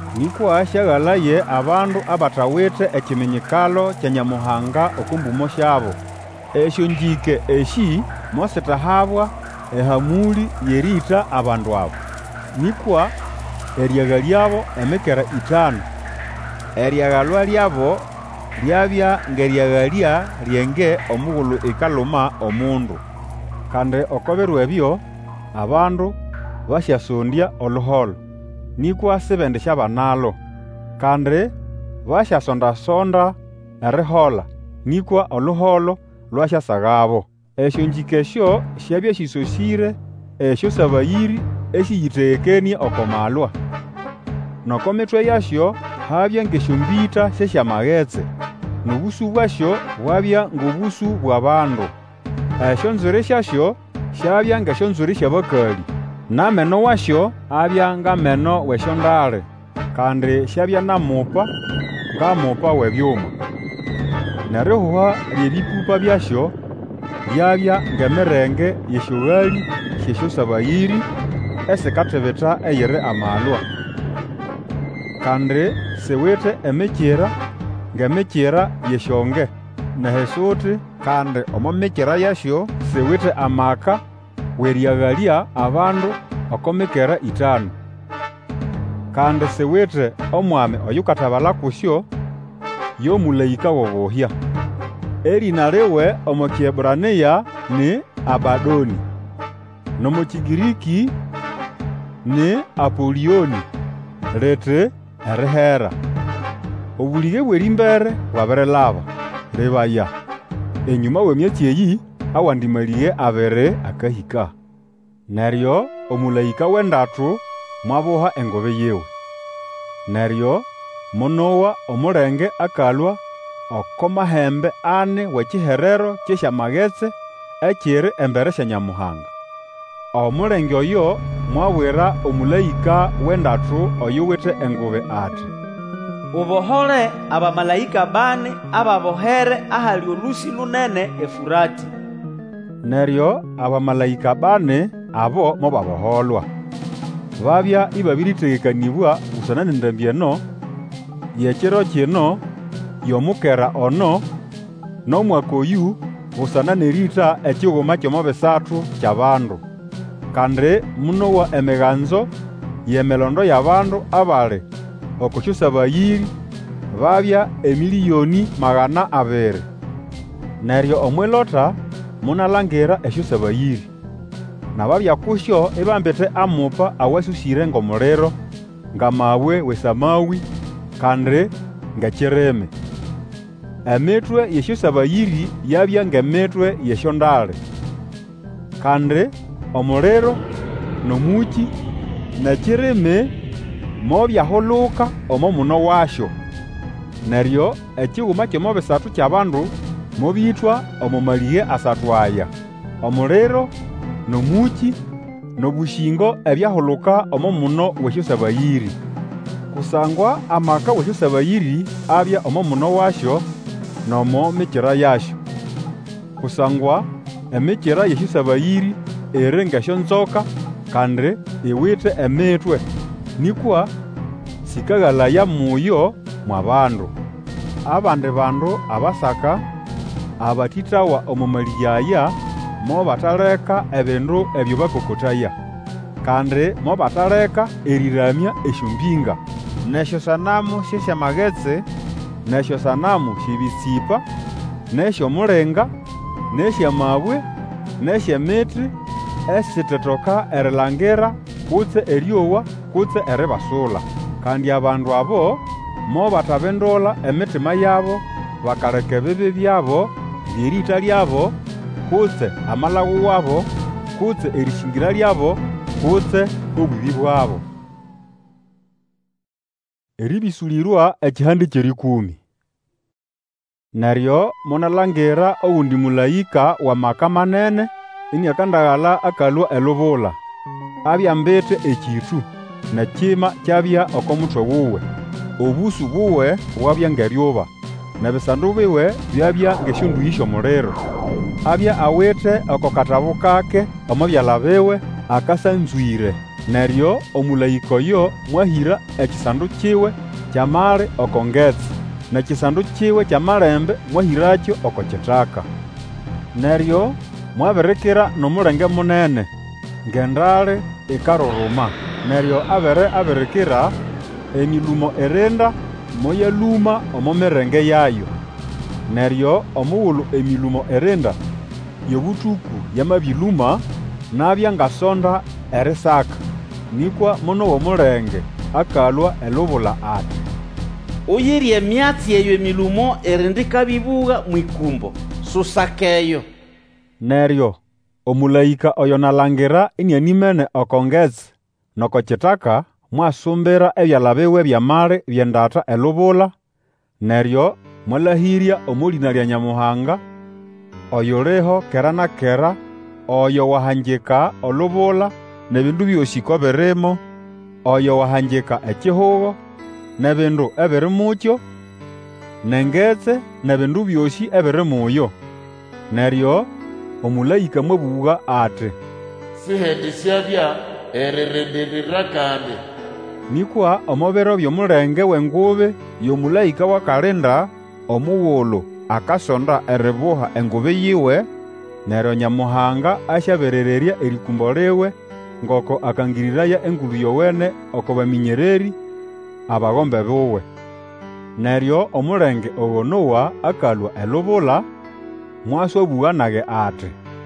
nikwa shaghalaye abandu abatawite ekiminyikalo kya Nyamuhanga okumbumo syabo. Esyo njike eshi mositahabwa ehamuli yerita abandu abo. Nikwa eryaga lyabo emikera itano. Eryagalwa lyabo lyabya ngeryagalya lyenge omughulu ikaluma omundu. Kandi okoberwa ebyo abandu basyasondya oluholo. Nikwa sibendesya banalo. Kandi basyasonda-sonda erihola. Nikwa oluholo lwasyasagabo. Esyo njike esyo syabya sisosire esyo sabayiri esiyithekenie okomalwa. Noko mitwe yasyo habya ngesyombita syesyamaghetse. Nobusu bwasyo bwabya ngobusu bw'abandu. Esyo nzwiri syasyo syabya ngesyonzwiri sy'abakali. Nameno wasyo abya ngameno w'esyondale. Kandi syabya namupa ngamupa w'ebyuma. Nerihuha ly'ebipupa byasyo byabya ngemirenge y'esyoghali syesyo sabayiri esikathibitha eyiri amalwa. Kandi siwithe emikira ngemikira y'esyonge nehesuthi, kandi omo mikira yasyo siwithe amaka weryagalya abandu oko mikera itano. Kandi siwithe omwami oyukathabala kusyo y'omulayika w'obuhya. Erina liwe omo Kiebraniya ni Abadoni, nomo Kigiriki ni Apolioni, liti erihera. Obulige bw'erimbere bwabirilaba libaya. Enyuma w'emyatsi eyi awandimaliye abiri akahika. Neryo omulayika w'endatu mwaboha engobe yiwe. Neryo munowa omulenge akalwa oko mahembe ane w'ekiherero ky'esyamaghetse ekiri embere sya Nyamuhanga. Omulenge oyo mwabwira omulayika w'endatu oyuwithe engobe ati, ubohole abamalayika bane ababohere ahali olusi lunene Efurati. Neryo abamalayika bane abo mobaboholwa. Babya ibabiritegekanibwa busana n'endambi eno y'ekiro kino y'omukera ono n'omwaka oyu busana n'erita ekighuma ky'omo bisathu ky'abandu. Kandi munowa emighanzo y'emilondo y'abandu abali okosyo sabayiri babya emiliyoni magana abiri. Neryo omwilota munalangira esyo sabayiri. Nababya kusyo ibambithe amupa awasusire ng'omuliro, ngamabwe w'esamawi, kandi ng'ekirimi. Emitwe y'esyo sabayiri yabya ng'emitwe y'esyondale. Kandi omuliro n'omuki n'ekirimi mobyahuluka omo muno wasyo. Neryo ekighuma ky'omo bisathu ky'abandu mobiyithwa omo maliye asathu aya: omuliro, n'omuki, n'obushingo ebyahuluka omo muno w'esyo sabayiri. Kusangwa amaka w'esyo sabayiri abya omo muno wasyo n'omo mikira yasyo. Kusangwa emikira y'esyo sabayiri eri ng'esyonzoka kandi iwithe emitwe, nikwa sikaghalaya muyo mw'abandu. Abandi bandu abasaka abatithawa omo maliye aya mobataleka ebindu ebyo bakokotaya, kandi mobataleka eriramya esyombinga, n'esyo sanamu syesyamaghetse, n'esyo sanamu sy'ebisipa, n'esyomulinga, n'esyamabwe, n'esyemiti esithethoka erilangira kutse eryowa kutse eribasula. Kandi abandu abo mobathabindula emitima yabo bakaleka ebibi byabo ly'erita lyabo kutse amalagu wabo kutse erishingira lyabo kutse obwibi bwabo. Eribisulirwa ekihandi ky'erikumi. Neryo munalangira owundi mulayika w'amaka manene iniakandaghala akalwa elubula. Abya mbithe ekitu, n'ekima kyabya oko mutwe wuwe. Obusu buwe bwabya ng'eryuba, n'ebisandu biwe byabya ng'esyonduyi sy'omuliro. Abya awithe oko kathabu kake omo byala biwe akasanzwire, Neryo omulayika oyo mwahira ekisandu kiwe kyamali oko ngetsi, nekisandu kiwe kyamalembe mwahirakyo oko kitaka. Neryo mwabirikira n'omulenge munene ng'endale ikaruruma. Neryo abere abirikira emilumo erinda moyaluma omo mirenge yayo. Neryo omuwulu emilumo erinda yobutuku yamabiluma nabya ngasonda erisaka, nikwa muno w'omulenge akalwa elubula ati, uyirye emyatsi eyo emilumo erindikabibuga mwikumbo susakeyo. Neryo omulayika oyo nalangira inyanimene oko ngetsi noko kitaka mwasumbira ebyala biwe byamali byendata elubula. Neryo mwalahirya omulina lya Nyamuhanga oyo liho kera na kera, oyo wahanjika olubula nebindu byosi ko birimo, oyo wahanjika ekihugo nebindu ebiri mukyo, nengetse nebindu byosi ebiri muyo. Neryo omulayika mwabuga ati, sihendi syabya eririndirira kandi. Nikwa omubiro by'omulenge w'engubi y'omulayika wa kalinda omuwulu akasonda eribuha engubi yiwe. Neryo Nyamuhanga asyaberererya erikumbo liwe ngoko akangiriraya engulu yowene oko baminyereri abagombe buwe. Neryo omulenge ogo Nowa akalwa elubula, mwaswabuga nage ati,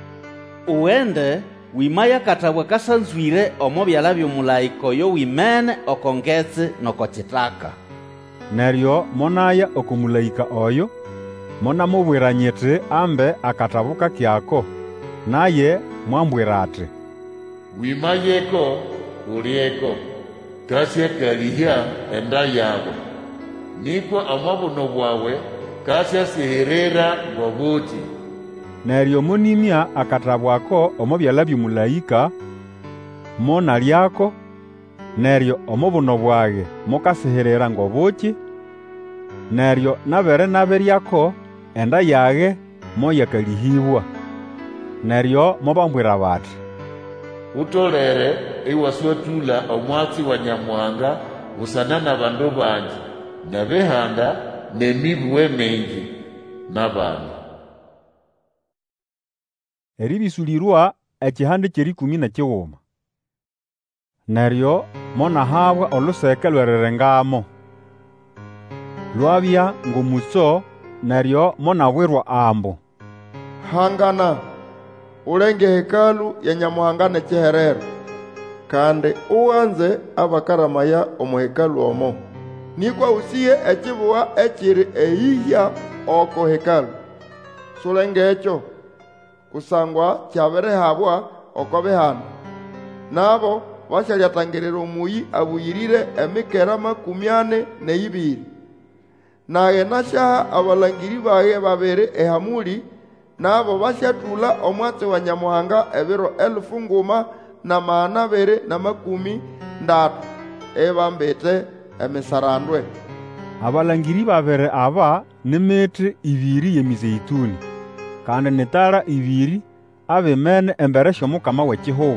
uwende wimaya katabwa kasanzwire omo byala by'omulayika oyo wimene oko ngetsi noko kitaka. Neryo monaya oko mulayika oyo monamubwira nyiti ambe akatabuka kyako, naye mwambwira ati, wimayeko ulieko kasya kalihya enda yabo, nikwa amabuno bwawe kasya sihirira ngobuti. Neryo munimya akatabwako omo byala by'omulayika mona lyako, neryo omubuno bwage mukasihirira ngobuki. Neryo nabere naberyako enda yage moyakalihibwa. Neryo mobambwira bati, utolere iwaswatula omwatsi wa Nyamuhanga busana na bandu banji nabehanda nemibuwe mengi n'abantu. Eribisulirwa ekihande ky'erikumi na kighuma. Neryo monahabwa oluseke lwererengamo lwabya ng'omutso. Neryo monabwirwa ambu, hangana ulenge hekalu ya Nyamuhanga nekiherero, kandi uwanze abakaramaya omu hekalu omo, nikwa usiye ekibuwa ekiri eyihya oko hekalu. Sulenge ekyo kusangwa kyabirehabwa oko bihanda, nabo bashalyatangirira omuyi abuyirire emikera makumi ane n'ibiri. Naye nashaha abalangiri baye babiri ehamuli, nabo bashatula omwatsi wa Nyamuhanga ebiro elufu nguma na maana abiri na makumi ndatu ebambete emisarandwe. Abalangiri babiri aba n'emiti ibiri y'emizeituni, kandi n'etara ibiri abimene embere sy'omukama w'ekihugo.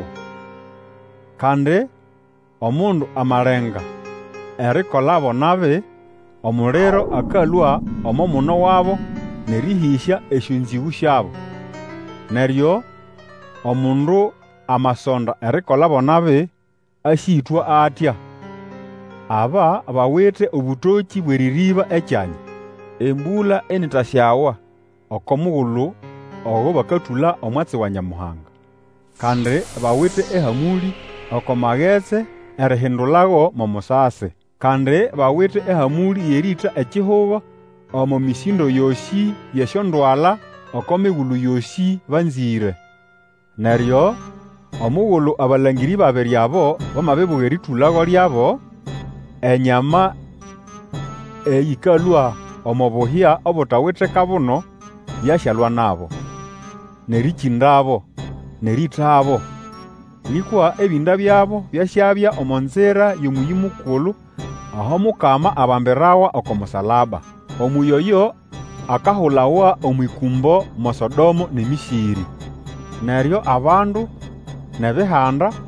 Kandi omundu amalenga erikolabo nabi, omuliro akalwa omo muno wabo nerihisya esyonzibu syabo. Neryo omundu amasonda erikolabo nabi asitwa atya, aba bawite obutoki bw'eririba ekyanya, embula enitasyawa oko mughulu ogo bakatula omwatsi wa Nyamuhanga. Kandi bawite ehamuli oko magetse erihindulago mo musasi. Kandi bawite ehamuli yerita ekihugo omo misindo yosi yesyondwala oko mighulu yosi banzire. Neryo omughulu abalangiri babiri abo bamabibuga eritulago lyabo, enyama eyikalwa omo buhya obutawithe kabuno yasyalwa nabo, nerikindabo, nerithabo. Nikwa ebinda byabo byasyabya omo nzira y'omuyi mukulu aho Mukama abambirawa oko musalaba. Omuyoyo akahulawa omwikumbo mo Sodomo n'Emisiri. Neryo abandu nebihanda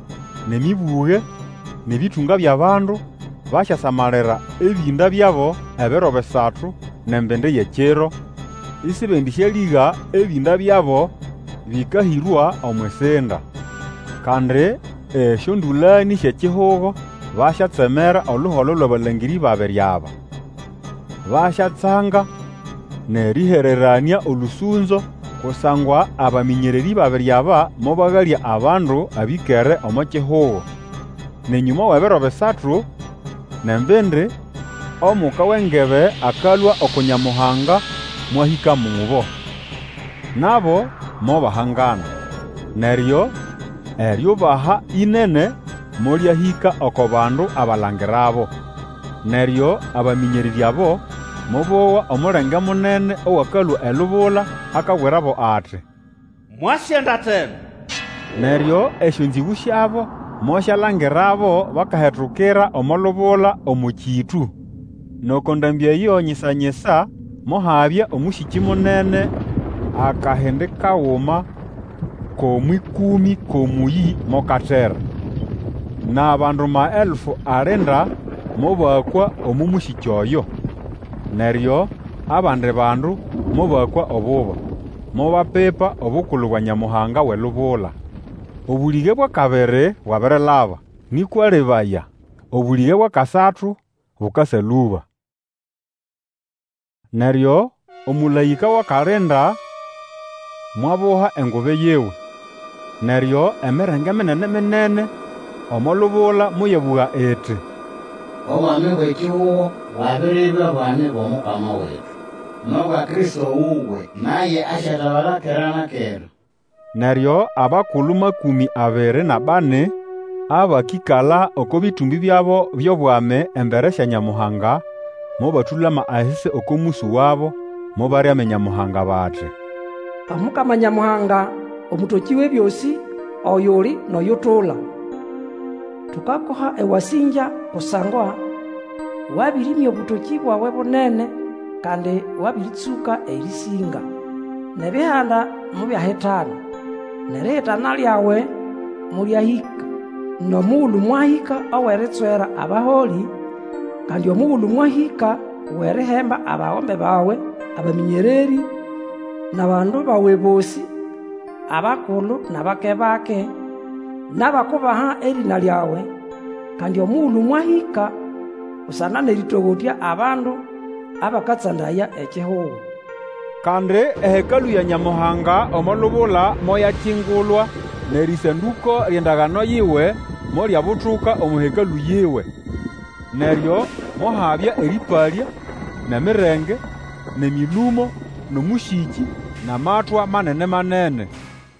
nemibuge nebitunga byabandu bashasamalira ebinda byabo ebiro bisatu nembende yekiro isibendisheliga ebinda byabo bikahirwa omwesenda kandi esyo ndulani syekihugo bashatsemera oluholo lw'abalangiri babiri aba bashatsanga nerihererania olusunzo kusangwa abaminyereri babiri aba mobagalya abandu abikere omo kihugo nenyuma w'ebiro bisatu nembende omuka w'engebe akalwa okunyamuhanga mwahika mubo nabo mobahangana neryo eryo baha inene molyahika oko bandu abalangirabo neryo abaminyereri abo mobowa omulenge munene owakalwa elubula akabwirabo ati mwasyenda tena neryo esyo nzibu syabo moshalangirabo bakahetukira omolubula omukitu nokondambya eyo nyisanyisa mohabya omushiki munene akahindi kawuma komwikumi komuyi mokatera na abandu maelfu arinda mobakwa omumushiki oyo neryo abandi bandu mobakwa obuba mobapepa obukulu bwa Nyamuhanga welubula obulige bwa kabiri bwabirilaba nikwalebaya obulige bwa kasatu bukaseluba neryo omulayika wa karinda mwabuha engube yewe neryo emirenge minene minene omolubula muyebuga eti obwami bw'ekihugo bwabiribwa bwami bw'omukama wetu n'obwa Kristo wuwe naye ashatabala kera na kera neryo abakulu makumi abiri na bane abakikala oko bitumbi byabo by'obwami embere sya Nyamuhanga mobathulama ahise oko musu wabo mobaryame Nyamuhanga bati Omukama Nyamuhanga omutoki w'ebyosi oyuli noyutula tukakoha ewasinja kusangwa wabirimya obutoki bwawe bunene kandi wabiritsuka erisinga nebihanda mubyahetana nerihitana lyawe mulyahika nomughulu mwahika oweritswera abaholi kandi omughulu mwahika werihemba abahombe bawe abaminyereri n'abandu bawe bosi abakulu n'abake bake n'abakubaha erina lyawe kandi omughulu mwahika usana neritogotya abandu abakatsandaya ekihugo kandi ehekalu ya Nyamuhanga omolubula moyakingulwa nerisanduko lyendagano yiwe molyabutuka omuhekalu yiwe neryo mohabya eripalya nemirenge nemilumo nomushiki namatwa manene manene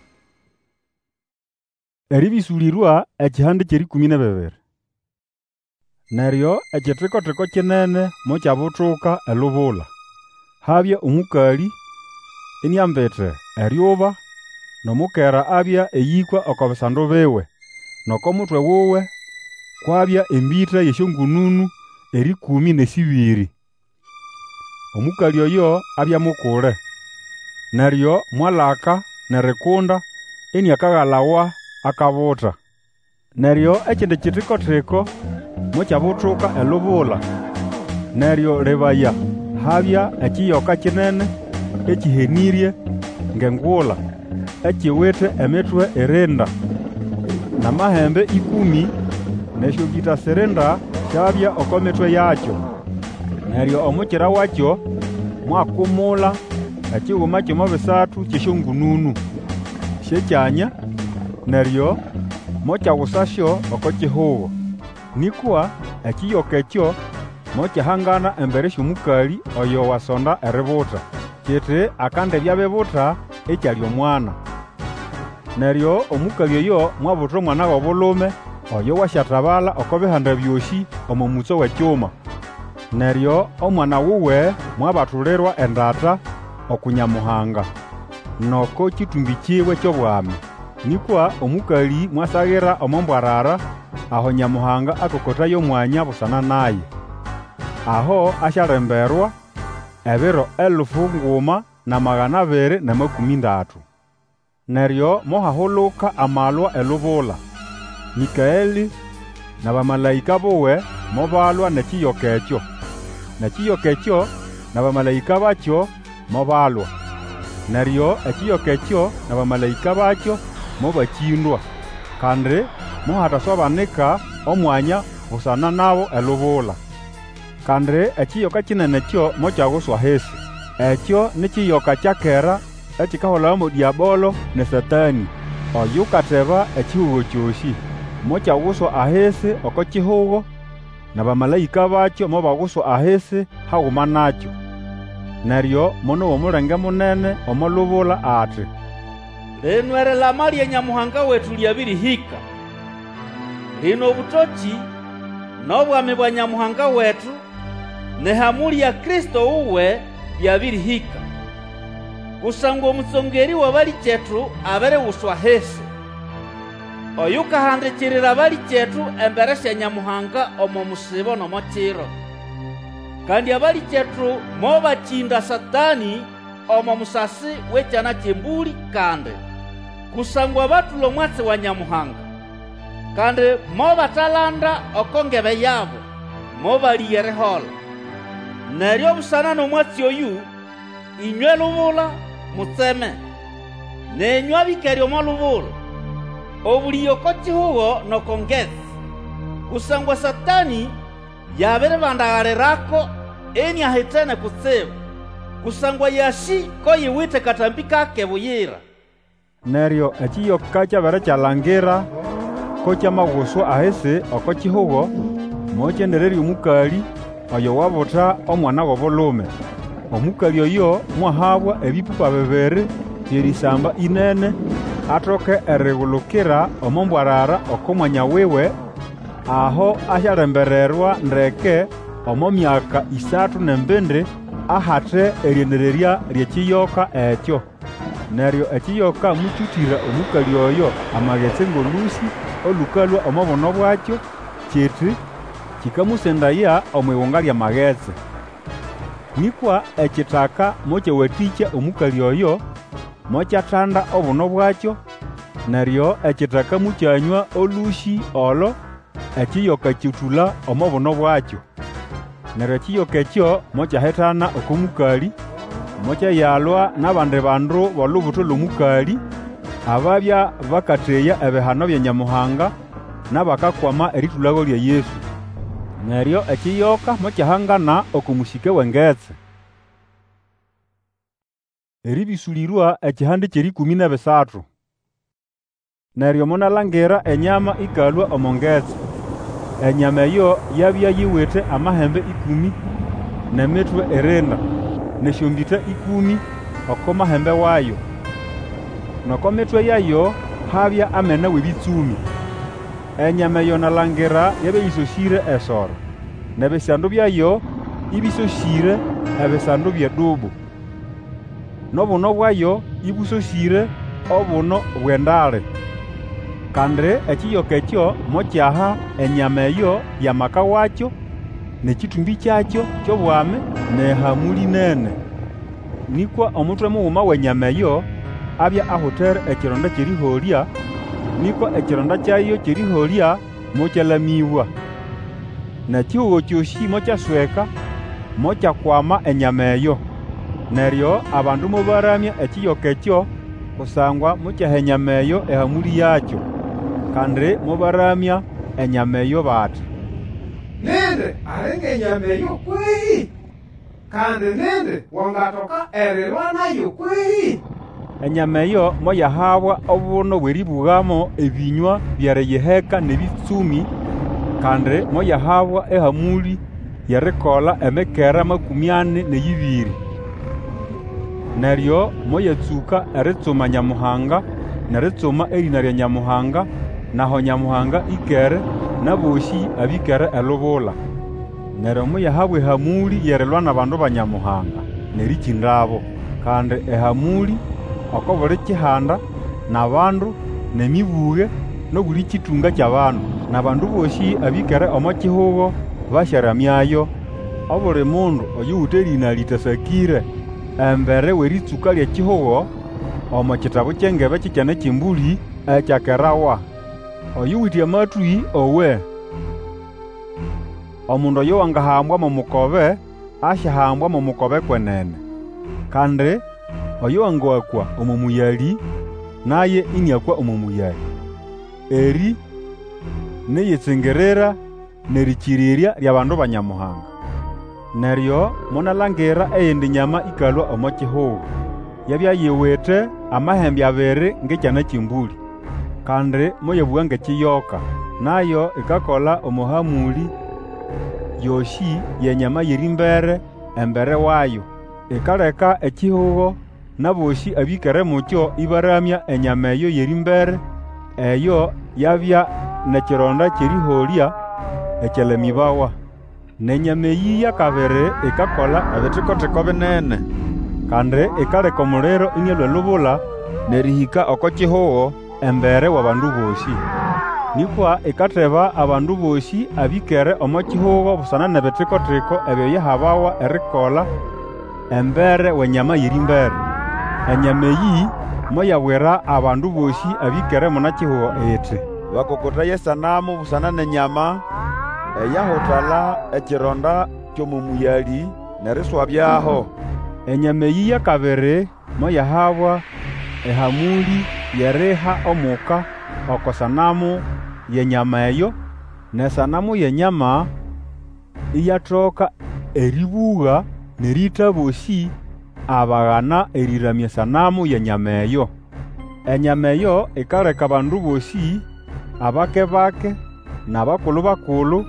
eribisulirwa ekihande kyerikumi na bibiri neryo ekithiko-thiko kinene mokyabutuka elubula habya omukali eniambete eryuba nomukera abya eyikwa oko bisandu biwe noko mutwe wuwe kwabya embita yesyongununu erikumi nesibiri omukali oyo abya mukule neryo mwalaka nerikunda eniakagalawa akabuta neryo ekindi kithiko-thiko mokyabutuka elubula neryo lebaya habya ekiyoka kinene ekihenirye ngengula ekiwithe emitwe erinda namahembe ikumi nesyogita sirinda syabya oko mitwe yakyo neryo omukira wakyo mwakumula ekighuma kyomo bisatu kyesyongununu syekyanya neryo mokyawusasyo oko kihugo nikwa ekiyoka ekyo mokyahangana embere sy'omukali oyo wasonda eributa kiti akandebya bibuta ekyali omwana neryo omukali oyo mwabuta omwana w'obulume oyo wasyatabala oko bihanda byosi omo mutso w'ekyuma neryo omwana wuwe mwabathulirwa endata oku Nyamuhanga noko kitumbi kiwe ky'obwami nikwa omukali mwasaghira omo mbwarara aho Nyamuhanga akokotayo omwanya busana naye aho asyalemberwa ebiro elufu nguma na magana abiri na makumi ndatu neryo mohahuluka amalwa elubula Mikaeli na bamalayika bowe mobalwa nekiyoka ekyo, nekiyoka ekyo na bamalayika bakyo mobalwa, naryo ekiyoka ekyo na bamalayika bakyo mobakindwa, kandi muhatasobanika omwanya busana nabo elubula. Kandi ekiyoka kinene kyo mokyaguswa hesi, ekyo nikiyoka kyakera ekikaholamo diabolo ne satani, oyu kateba ekihugo kyosi, mokyaguswa ahesi oko kihugo, na bamalayika bakyo mobaguswa ahesi haguma nakyo. Neryo muno omulenge munene omolubula ati, lino erelama lya Nyamuhanga wetu lyabirihika, lino obutoki n'obwami bwa Nyamuhanga wetu nehamu lya Kristo uwe byabirihika, kusangwa omutsongeri wa bali kyetu aberewuswa hesi, oyu kahandikirira bali kyetu embere sya Nyamuhanga omo musibo nomo kiro. Kandi abali kyetu mobakinda Satani omo musasi w'ekyana ky'embuli, kandi kusangwa batula omwatsi wa Nyamuhanga, kandi mobatalanda oko ngebe yabo mobaliye rihola. Neryo busana n'omwatsi oyu inywe lubula mutseme, nenywa bikeri omo lubula obuliye oko kihugo noko ngezi, kusangwa Satani yabiribandaghalirako eni ahitene kutsibu, kusangwa yashi ko yiwite katambi kake buyira. Neryo ekiyoka kyabere kyalangira ko kyamaguswa ahesi oko kihugo, mokyendererya omukali oyo wabuta omwana w'obulume. Omukali oyo mwahabwa ebipupa bibiri byerisamba inene atoke erigulukira omombwarara oko mwanya wiwe, aho asyalembererwa ndeke omo myaka isatu nembindi ahate eryenererya lyekiyoka ekyo. Neryo ekiyoka mututira omukali oyo amaghetse ng'olusi olukalwa omo buno bwakyo, kiti kikamusendaya omwiwunga lya maghetse. Nikwa ekitaka mokyawatikya omukali oyo, mokyathanda obuno bwakyo, neryo ekitaka mukyanywa olushi olo ekiyoka kitula omo buno bwakyo. Neryo ekiyoka ekyo mokyahethana okomukali, mokyayalwa n'abandi bandu b'olubuto lw'omukali ababya bakatheya ebihano bya Nyamuhanga n'abakakwama eritulago lya Yesu. Neryo ekiyoka mokyahangana okomusike w'engetse. Eribisulirwa ekihande ky'erikumi na bisatu. Neryo monalangira enyama ikalwa omo ngetse. Enyama eyo yabya yiwite amahembe ikumi nemitwe erenda nesyombita ikumi oko mahembe wayo, noko mitwe yayo habya amena w'ebitsumi. Enyama eyo nalangira yabeyisoshire esoro, nebisandu byayo ibisoshire ebisandu by'edubu, n'obuno bwayo ibusoshire obuno bw'endale. Kandi ekiyoka ekyo mokyaha enyama eyo y'amaka wakyo n'ekitumbi kyakyo ky'obwami n'ehamu linene. Nikwa omutwe mughuma w'enyama eyo abya ahutere ekironda ky'eriholya, nikwa ekironda kyayo ky'eriholya mokyalamibwa. N'ekihugo kyosi mokyasweka mokyakwama enyama eyo. Neryo abandu mobaramya ekiyoka ekyo kusangwa mokyaha enyama eyo ehamuli yakyo, kandi mobaramya enyama eyo bati, nindi alinga enyama eyo kwehi, kandi nindi wangatoka erilwa nayo kwehi. Enyama eyo moyahabwa obuno bw'eribugamo ebinywa byareyiheka n'ebitsumi, kandi moyahabwa ehamuli yerikola emikera makumi ane n'eyibiri. Neryo moyatsuka eritsuma Nyamuhanga neritsuma erina lya Nyamuhanga, naho Nyamuhanga ikere naboshi abikere elubula. Neryo moyahabwa ehamuli yerilwa n'abandu ba Nyamuhanga nerikindabo, kandi ehamuli oko buli kihanda n'abandu n'emibuge n'obuli kitunga ky'abandu, n'abandu boshi abikere omo kihugo basyaramyayo. Obuli mundu oyuwute erina litasakire embere w'eritsuka ly'ekihugo omo kitabu ky'engebe kikyane ky'embuli ekyakerawa. oyuwitye amatwi owe. Omundu oyo wangahambwa mu mukobe ashahambwa mu mukobe kwenene, kandi oyo wangakwa omu muyali naye iniakwa omu muyali. Eri niyitsingerera nerikiriria lya bandu ba Nyamuhanga. Neryo munalangira eyindi nyama ikalwa omo kihugo, yabya yiwite amahembe abiri ng'ekyana kimbuli, kandi moyabugha ng'ekiyoka, nayo ikakola omuhamuli yoshi yenyama yerimbere embere wayo, ikaleka ekihugo naboshi abikere mukyo ibaramya enyama eyo yerimbere eyo yabya nekironda kyeriholya ekyalemibawa. Nenyama eyi yakabiri ikakola ebithikothiko binene, kandi ikaleka omuliro inialwa lubula nerihika oko kihugo embere w'abandu boshi. Nikwa ikatheba abandu boshi abikere omo kihugo busana nebithikothiko ebyo yahabawa erikola embere w'enyama yerimbere. Enyama eyi moyabwira abandu boshi abikere muna kihugo iti bakokota yesanamu busana nenyama eyahutala ekironda ky'omumuyali neriswabyaho. Enyama eyi yakabiri moyahabwa ehamuli yeriha omuka oko sanamu yenyama eyo, nesanamu yenyama iyathoka eribugha nerita boshi abaghana eriramya sanamu yenyama eyo. Enyama eyo ikaleka abandu boshi, abake bake n'abakulu bakulu,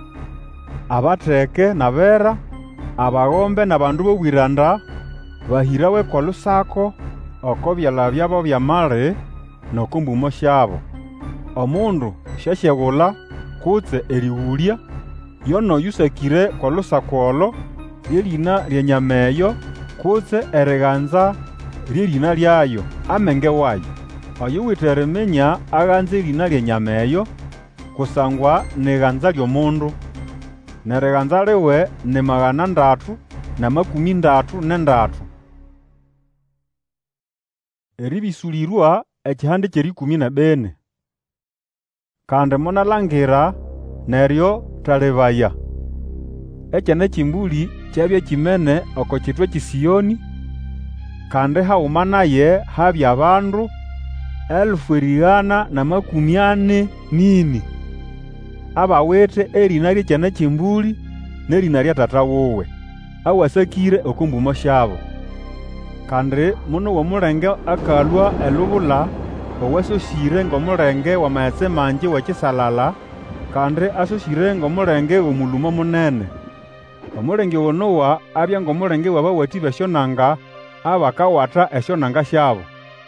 abatheke nabera, abaghombe n'abandu b'obwiranda bahirawe k'olusako oko byala byabo byamali n'oko mbumo syabo. Omundu syasyaghula kutse erighulya yono yusakire k'olusako olo ly'erina ly'enyama eyo kutse erighanza ly'erina lyayo amenge wayo. Oyuwithe eriminya aghanza erina ly'enyama eyo, kusangwa nighanza ly'omundu, nerighanza liwe ni magana ndatu na makumi ndatu nendatu. Eribisulirwa ekihande ky'erikumi na bene. Kandi munalangira neryo talebaya ekyana kimbuli kyabya kimene oko kitwe kisiyoni, kandi hauma naye habya abandu elufu erigana na makumi ane nini abawithe erina ly'ekyana kimbuli n'erina lya tata wuwe awasakire oko mbumo syabo. Kandi muno w'omulenge akalwa elubula owasoshire ng'omulenge w'amaghetse mangi w'ekisalala, kandi asoshire ng'omulenge w'omuluma munene. Omulenge wonowa abya ng'omulenge w'abawathi b'esyonanga abakawatha esyonanga syabo.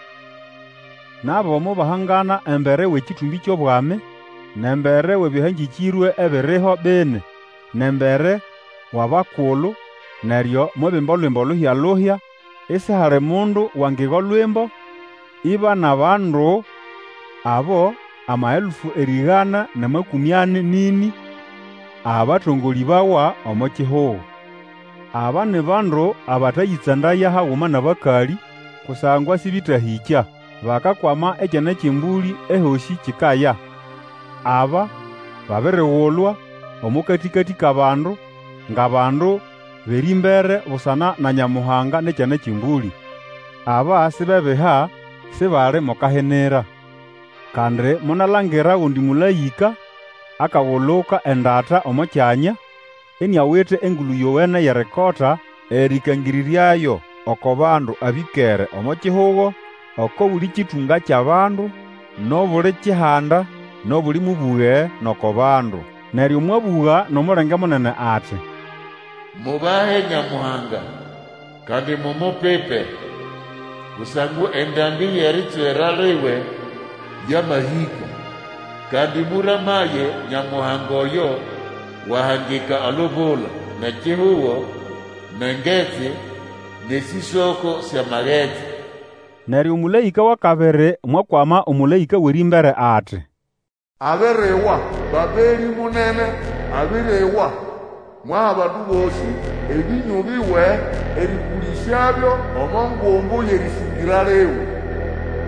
Nabo mubahangana embere w'ekithumbi ky'obwami, n'embere w'ebihangikirwe ebiriho bene, n'embere w'abakulu, neryo mwebimba olwimbo luhya-luhya, isihali mundu wangiga olwimbo, iba n'abandu abo amaelufu erigana na makumi ane nini abathongolibawa omo kihugo. Aba ni bandu abathayitsandaya haghuma n'abakali, kusangwa sibithahikya, bakakwama ekyana kimbuli ehoshi kikaya. Aba babirighulwa omukatikati k'abandu ng'abandu berimbere busana na Nyamuhanga n'ekyana kimbuli. Aba sibebiha sibali mokahenera. Kandi munalangira ghundi mulayika akaghuluka endata omo kyanya, iniawithe engulu yowene yerikota erikangiriryayo oko bandu abikere omo kihugo, oko buli kithunga ky'abandu n'obuli kihanda n'obuli mubughe n'oko bandu. Neryo mwabugha n'omulenge munene ati, mubahe Nyamuhanga kandi mumupipe, kusangwa endambi yeritswera liwe yamahika, kandi muramaye Nyamuhanga oyo wahangika olubula n'ekihugo n'engetsi n'esisoko sya maghetse. Neryo omulayika wa kabiri mwakwama omulayika w'erimbere ati, abiriwa babeli munene abiriwa mwa abandu bosi ebinyu biwe erikulisyabyo omo ngumbu yerisingira liwe.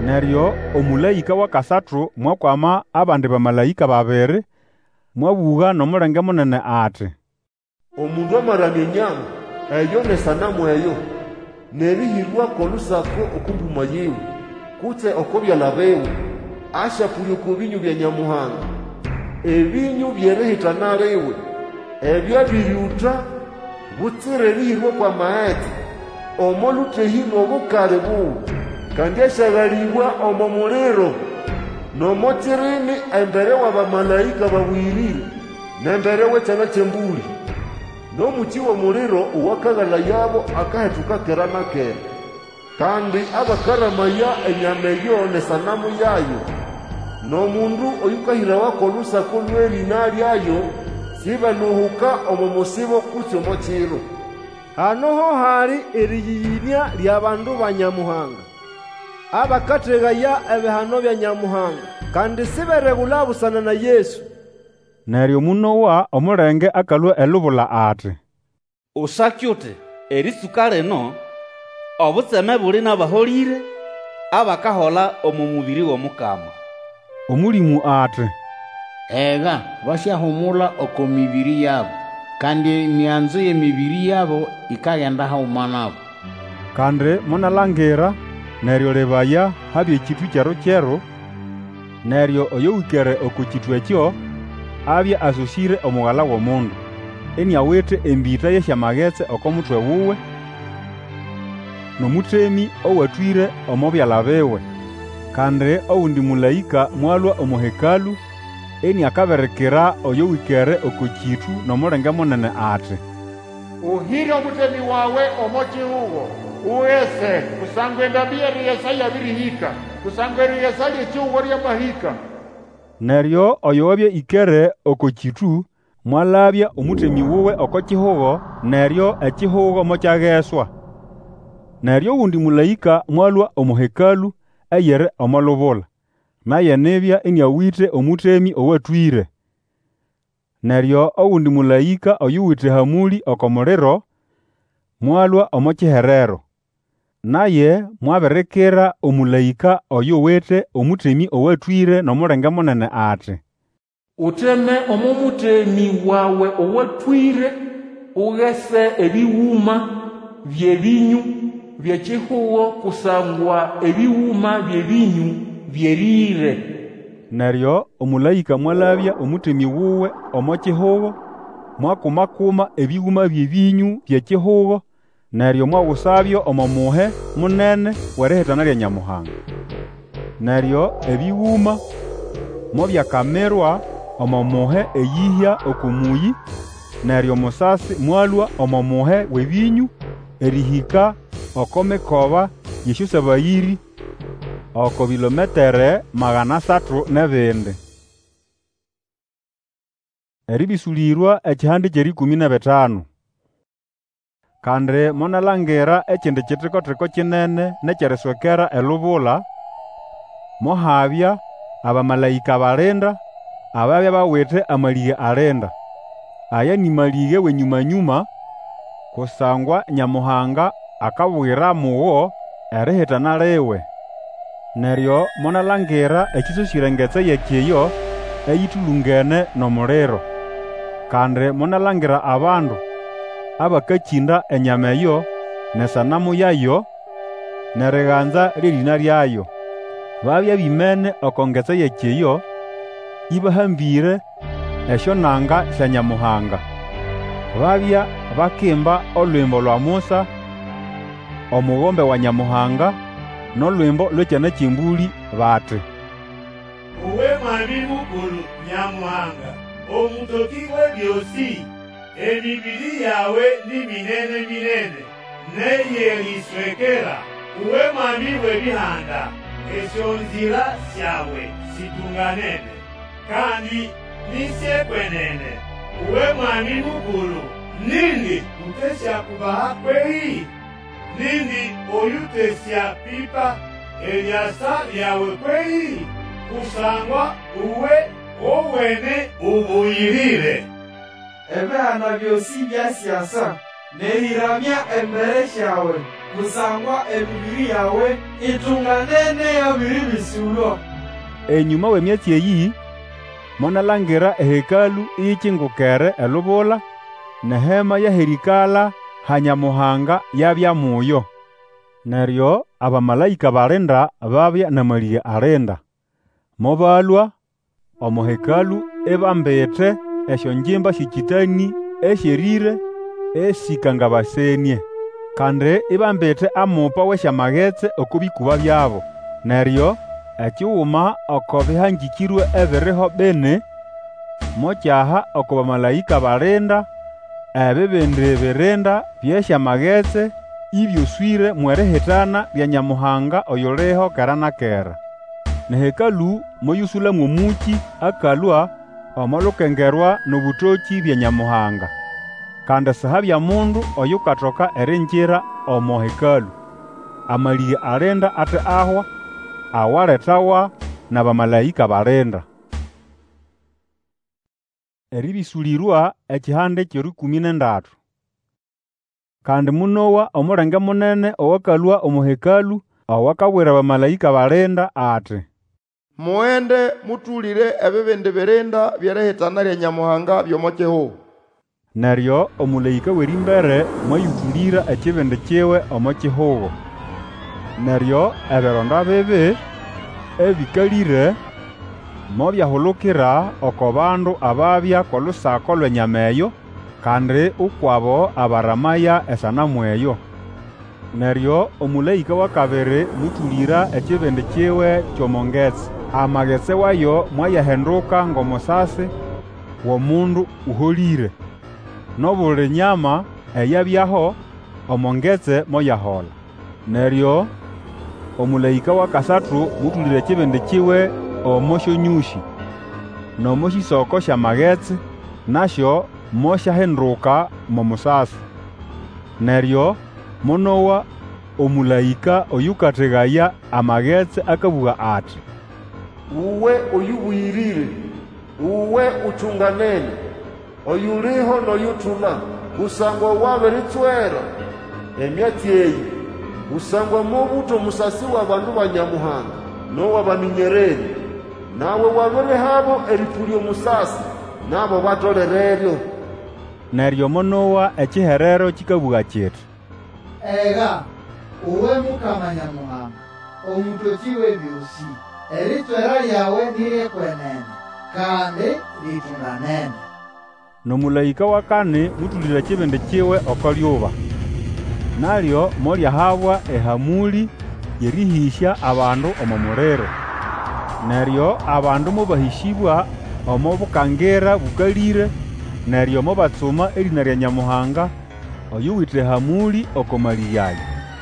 Neryo omulayika wa kasathu mwakwama abandi bamalayika babiri mwabuga n'omulenge munene ati, omundu amaramya enyama eyo nesanamu eyo nerihirwa kolusako okumbuma yiwe kutse okobyala bewe ashapulya ku binyu bya Nyamuhanga ebinyu byerihitana liwe ebyo biryuta butsire lihirwa kwa maeti omo lutehi n'obukale buwe kandi eshagalibwa omo muliro n'omo tirini embere wa bamalayika babwirire n'embere w'ekyana ky'embuli n'omuki w'omuliro uwakagala yabo akahetuka kera na kera kandi abakaramaya enyama eyo nesanamu yayo n'omundu oyukahirawa kolusako lw'erina lyayo sibanuhuka omu musibo kutse omo kiro. Hanoho hari eriyiyinya ly'abandu ba Nyamuhanga abakategaya ebihano bya Nyamuhanga kandi siberegula busana na Yesu. Neryo munowa omulenge akalwa elubula ati, usakyute erisuka lino obutseme buli n'abaholire abakahola omu mubiri w'omukama. Omulimu ati, ega basyahumula oko mibiri yabo kandi emyanzo y'emibiri yabo ikagenda hauma nabo. Kandi munalangira neryo lebaya habya ekitu kyero kyero neryo oyo wikere oko kitu ekyo abya asosire omughala w'omundu eniawete embita y'esyamaghetse oko mutwe wuwe n'omutemi owatwire omo byala biwe. Kandi owundi mulayika mwalwa omu hekalu eniakaberekera oyo wikere oko kitu n'omulenge munene ati, uhire omutemi wawe omo kihugo uwese kusangwa endambi yeriyesa yabirihika kusangwa eriyesa ly'ekihugo lyamahika. Neryo oyo wabya ikere oko kitu mwalabya omutemi wuwe oko kihugo neryo ekihugo mokyageswa. Neryo owundi mulayika mwalwa omu hekalu eyere omo lubula naye nibya eniawite omutemi owatwire. Neryo owundi mulayika oyuwite hamuli oko muliro mwalwa omo kiherero naye mwaberekera omulayika oyo wete omutemi owatwire n'omulenge munene ati, uteme omo mutemi wawe owatwire ugese ebiwuma by'ebinyu by'ekihugo kusangwa ebiwuma by'ebinyu byerire. Neryo omulayika mwalabya omutemi wuwe omo kihugo mwakumakuma ebiwuma by'ebinyu by'ekihugo neryo mwawusabyo omo muhe munene w'erihitana lya Nyamuhanga. Neryo ebiwuma mobyakamirwa omo muhe eyihya okumuyi neryo musasi mwalwa omo muhe w'ebinyu erihika oko mikoba y'esyosabayiri oko bilometere magana asathu n'ebindi. Eribisulirwa ekihandi ky'erikumi na bitano. Kandi munalangira ekindi kitiko-tiko kinene nekyeriswekera elubula mohabya abamalayika balinda ababya bawite amalige alinda. Aya ni malige w'enyumanyuma kusangwa Nyamuhanga akabwira muwo erihitana liwe. Neryo munalangira ekisosirengetse yekiyo eyitulungene n'omuliro. Kandi munalangira abandu abakakinda enyama eyo nesanamu yayo neriganza ly'erina lyayo babya bimene oko ngetse yekiyo ibahambire esyonanga sya Nyamuhanga. Babya bakimba olwimbo lwa Musa omugombe wa Nyamuhanga n'olwimbo lw'ekyana ky'embuli bati, uwe mwami mukulu Nyamuhanga omutoki w'ebyosi emibiri yawe ni minene minene neyeriswekera uwe mwami w'ebihanda esyonzira syawe situnganene kandi nisyekwenene uwe mwami mukulu nindi utesya kubaha kwehi nindi oyutesya pipa eryasa lyawe kwehi kusangwa uwe owene ubuyirire. Ebihanda byosi byasyasa neriramya embere syawe kusangwa emibiri yawe itunganene yabiri bisulwa. Enyuma w'emyatsi eyi monalangira ehekalu ichingukere elubola nehema yaherikala hanyamuhanga yabya muyo. Neryo abamalayika balinda babya namaliye alinda mobalwa omu hekalu ebambete esyo njimba shikitani esherire esikanga basenie kandi ibambete amupa w'esyamaghetse okubikuba byabo. Neryo ekiwuma oko bihangikirwe ebiriho bene mokyaha oko bamalayika balinda ebibindi birinda by'esyamaghetse ibyoswire mwerihitana lya Nyamuhanga oyuliho kera na kera. Nehekalu moyusulamu omuki akalwa omolukengerwa n'obutoki bya Nyamuhanga. Kandi sihabya mundu oyukatoka erinjira omo hekalu. Amaliye alinda ate ahwa awaletawa na bamalayika balinda. Eribisulirwa ekihande ky'erikumi n'endatu. Kandi munowa omulenge munene owakalwa omu hekalu owakabwira bamalayika balinda ati, muende mutulire ebibindi birinda byerihitana lya Nyamuhanga by'omokihuho. Neryo omulayika w'erimbere mwayutulira ekibindi kiwe omo kihuho. Neryo ebironda bibi ebikalire mobyahulukira oko bandu ababya k'olusako lw'enyama eyo kandi ukwabo abaramaya esanamu eyo. Neryo omulayika wa kabiri mutulira ekibindi kiwe ky'omongetsi. Amaghetse wayo mwayahenduka ng'omusasi w'omundu uholire, n'obuli nyama eyabyaho omongetse moyahola. Neryo omulayika wa kasatu mutulira ekibindi kiwe omo syonyushi, n'omo sisoko sy'amaghetse nasyo mosyahenduka momusasi. Neryo monowa omulayika oyukategaya amaghetse akabuga ati, uwe oyubwirire, uwe utunganene, oyuliho noyutuma, kusangwa wabiritswera emyatsi eyi, kusangwa mobuto musasi wa bandu ba Nyamuhanga nowa baminyereri, nawe wabirihabo eripulya omusasi nabo batolereryo. Neryo monowa ekiherero kikabuga kiti, ega uwe Mukama Nyamuhanga omutoki w'ebyosi, eritswera lyawe nirikwenene kandi litunganene. N'omulayika wa kane mutulira ekibindi kiwe oko lyuba, nalyo molyahabwa ehamuli yerihisya abandu omo muliro. Neryo abandu mobahishibwa omo bukangira bukalire, neryo mobatsuma erina lya Nyamuhanga oyuwithe hamuli oko mali yayo.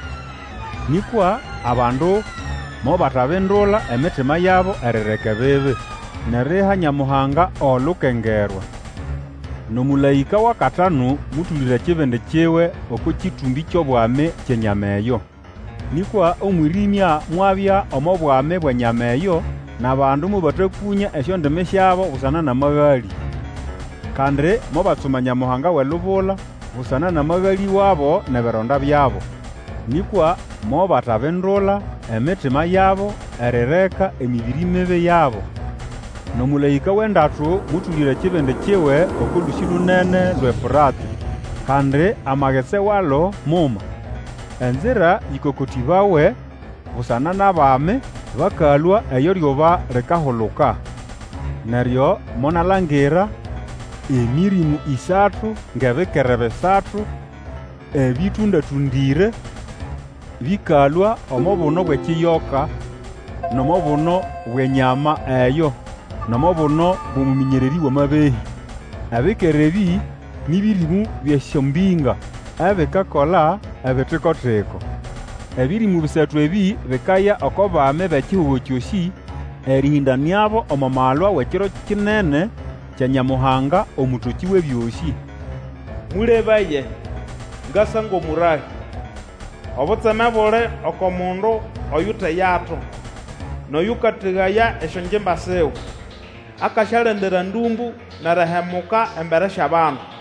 Nikwa abandu mobatabindula emitima yabo erireka ebibi neriha Nyamuhanga olukengerwa. N'omulayika wa katanu mutulira ekibindi kiwe oko kitumbi ky'obwami ky'enyama eyo. Nikwa omwirimya mwabya omo bwami bw'enyama eyo, n'abandu mobathakunya esyondimi syabo busana n'amaghali. Kandi mobatsuma Nyamuhanga w'elubula busana n'amaghali wabo n'ebironda byabo. Nikwa mobatabindula emitima yabo erireka emibiri mibi yabo. N'omulayika w'endatu mutulira ekibindi kiwe oko lusi lunene lw'Efurati, kandi amaghetse walo muma. Enzira yikokotibawe busana n'abami bakalwa eyo lyoba likahuluka. Neryo monalangira emirimu isatu ng'ebikere bisatu ebitundatundire bikalwa omo buno bw'ekiyoka n'omo buno bw'enyama eyo n'omo buno bw'omuminyereri w'amabehi. Ebikere ebi nibirimu by'esyombinga ebikakola ebitiko-tiko. Ebirimu bisatu ebi bikaya oko bami b'ekihugo kyosi erihindaniabo omo malwa w'ekiro kinene kya Nyamuhanga omutoki w'ebyosi. Mulebaye ngasa ng'omurahi obutseme buli oko mundu oyutheyato noyukategaya esyo njimba siwe, akasyalendera ndumbu nerihemuka embere sy'abandu.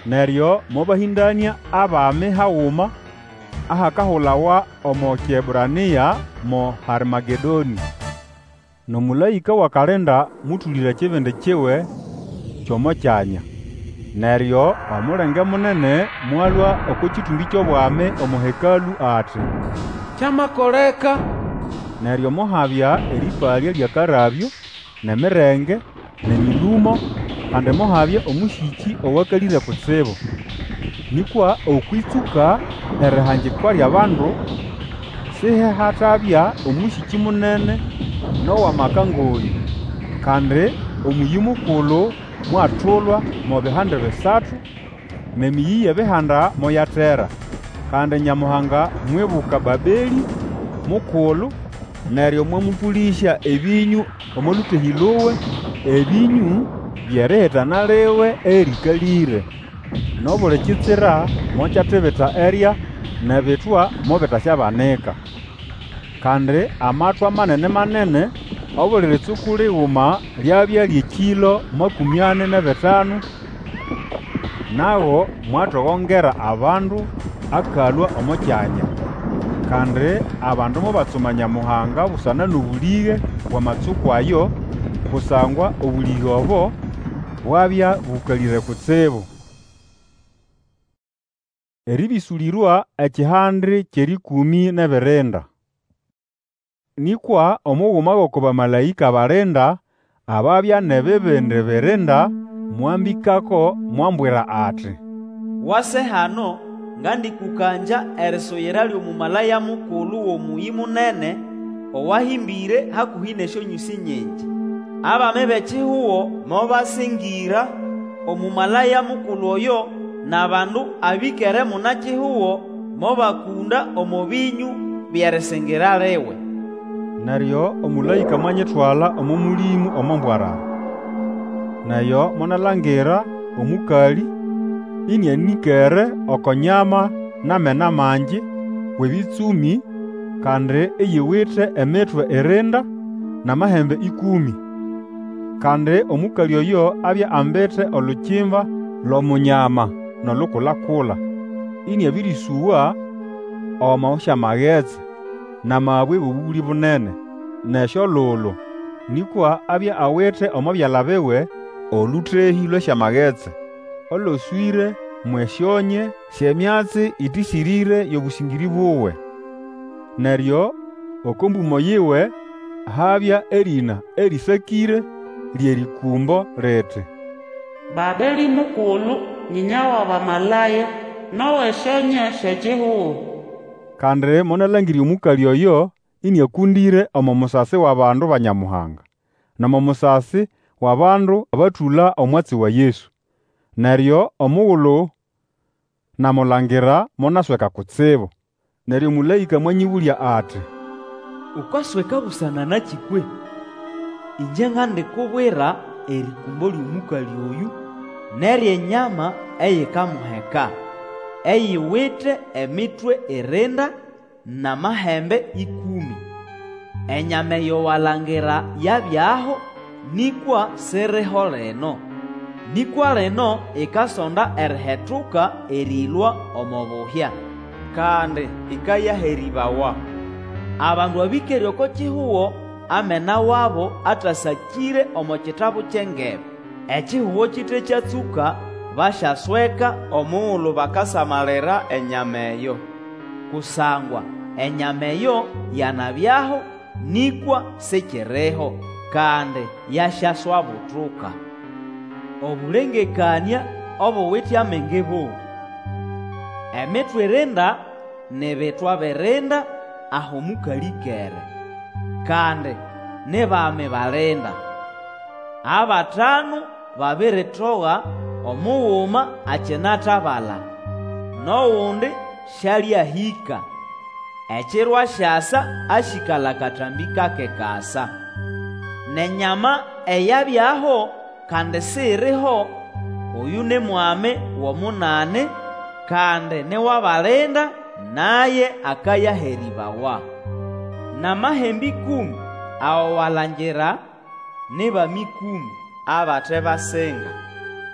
neryo mobahindania abami hauma ahakahulawa omo Kiebrania mo Harmagedoni. Nomulaika wa kalenda mutulira chivende chiwe chomo chanya. Neryo omulenge munene mwalwa okuchitumbi ky'obwami omu hekalu ati kyamakoleka. Neryo mohabya eripalya lya karabyo nemirenge nemilumo kandi mohabya omushiki owakalire kutsibu. Nikwa okwitsuka erihangikwa ly'abandu sihe hatabya omushiki munene nowamakangoli kandi omuyi mukulu mwatulwa mo bihanda bisatu nemiyi y'ebihanda moyatera kandi Nyamuhanga mwibuka Babeli mukulu neryo mwamupulisha ebinyu omulutehilowe ebinyu byerihitana liwe erikalire nobuli kitsira mokyatibita erya nebitwa mobitasyabanika kandi amatwa manene manene obuli ritsuku lighuma lyabya lyekilo makumi ane na bitano nago mwatoghongera abandu akalwa omo kyanya kandi abandu mobatsuma Nyamuhanga busana n'obulighe bw'amatsuku ayo kusangwa obulighe obo bwabya bukalire kutsibu. Eribisulirwa ekihandi kyerikumi n'ebirinda. Nikwa omughuma g'oku bamalayika balinda ababya n'ebibindi birinda mwambikako mwambwira ati wase hano ngandikukanja erisuyira ly'omumalaya mukulu w'omuyi munene owahimbire hakuhi n'esyonyusi nyingi. Abami b'ekihuho mobasingira omumalaya mukulu oyo n'abandu abikere muna kihuho mobakunda omu binyu byerisingira liwe. Neryo omulayika mwanyitwala omu mulimu omombwarara. Nayo monalangira omukali inyanikere okonyama n'amena mangi w'ebitsumi kandi eyiwithe emitwe irinda n'amahembe ikumi. Kandi omukali oyo abya ambithe olukimba l'omunyama n'olukulakula inyabirisuwa omo syamaghetse n'amabwe b'obubuli bunene n'esyolulu nikwa abya awithe omo byala biwe oluthehi lw'esyamaghetse oloswire mwesyonye sy'emyatsi itisirire y'obusingiri buwe. Neryo okombumo yiwe habya erina erisakire ly'erikumbo riti Babeli mukulu nyinya wa bamalaya n'ow'esyonye sy'ekihuho. Kandi monalangirya omukali oyo inyakundire omo musasi w'abandu ba Nyamuhanga n'omo musasi w'abandu abathula omwatsi wa Yesu. Neryo omughulu namulangira monasweka kutsibu. Neryo omulayika mwanyibulya ati ukasweka busana nakikwe? Inje ngandikubwira erikumbo ly'omukali oyu n'ery'enyama eyikamuheka eyiwithe emitwe irinda n'amahembe ikumi. Enyama eyo walangira yabyaho nikwa siriho leno. Nikwa leno ikasonda erihetuka erilwa omo buhya kandi ikayaheribawa. Abandu abikere oko kihuho amena wabo atasakire omo kitabu ky'engebe. Ekihuho kite kyatsuka bashasweka omughulu bakasamalira enyama eyo kusangwa enyama eyo yanabyaho nikwa sikiriho kandi yashaswa butuka. Obulengekania obuwithe amenge bubu emitwe irinda n'ebithwa birinda aho omukali kere kandi nibami balinda abatanu babiritogha omughuma akyinathabala n'owundi syalyahika ekirwa syasa ashikala katambi kake kasa. Nenyama eyabyaho kandi siriho oyu ni mwami w'omunane kandi niw'abalinda naye akayaheribawa. N'amahembe ikumi awo walangira ni bami ikumi abathe basenga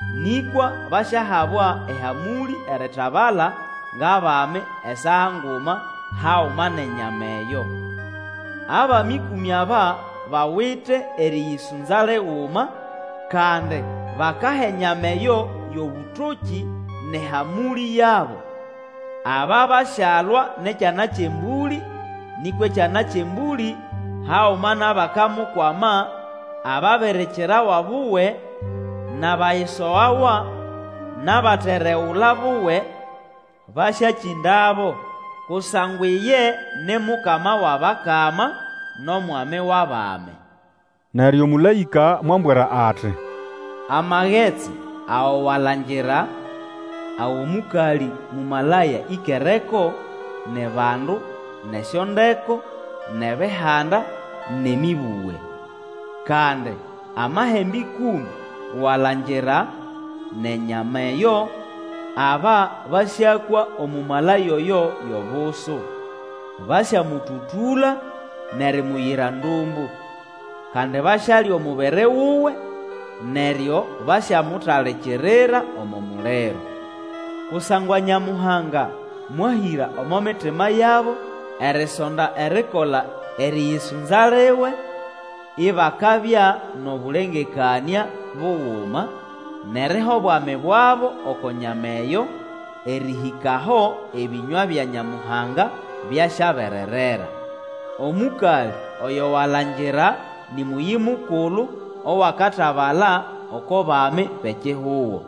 nikwa bashahabwa ehamuli erithabala ng'abami esaha nguma hauma n'enyama eyo. Abami ikumi aba bawithe eriyisunza lighuma, kandi bakaha enyama eyo y'obuthoki nehamuli yabo. Aba bashalwa n'ekyana ky'embuli, nikwa ekyana ky'embuli hauma n'abakamukwama ababirikirawa buwe n'abayisowawa n'abatereghula buwe bashakyindabo, kusangwa iye ne mukama w'abakama n'omwami w'abami. Neryo omulayika mwambwira ati, amaghetse awo walangira awo mukali mumalaya ikereko ne bandu nesyondeko nebihanda nemibuwe. Kandi amahembe ikumi walangira nenyama eyo aba basyakwa omumalaya oyo y'obusu, basyamututula nerimuyira ndumbu, kandi basyalya omubere wuwe neryo basyamuthalikirira omu muliro. Kusangwa Nyamuhanga mwahira omu mitima yabo erisonda erikola eriyisunza liwe, ibakabya n'obulengekania bughuma neriha obwami bwabo oko nyama eyo erihikaho ebinywa bya Nyamuhanga byashabererera. Omukali oyo walangira ni muyi mukulu owakathabala oko bami b'ekihuho.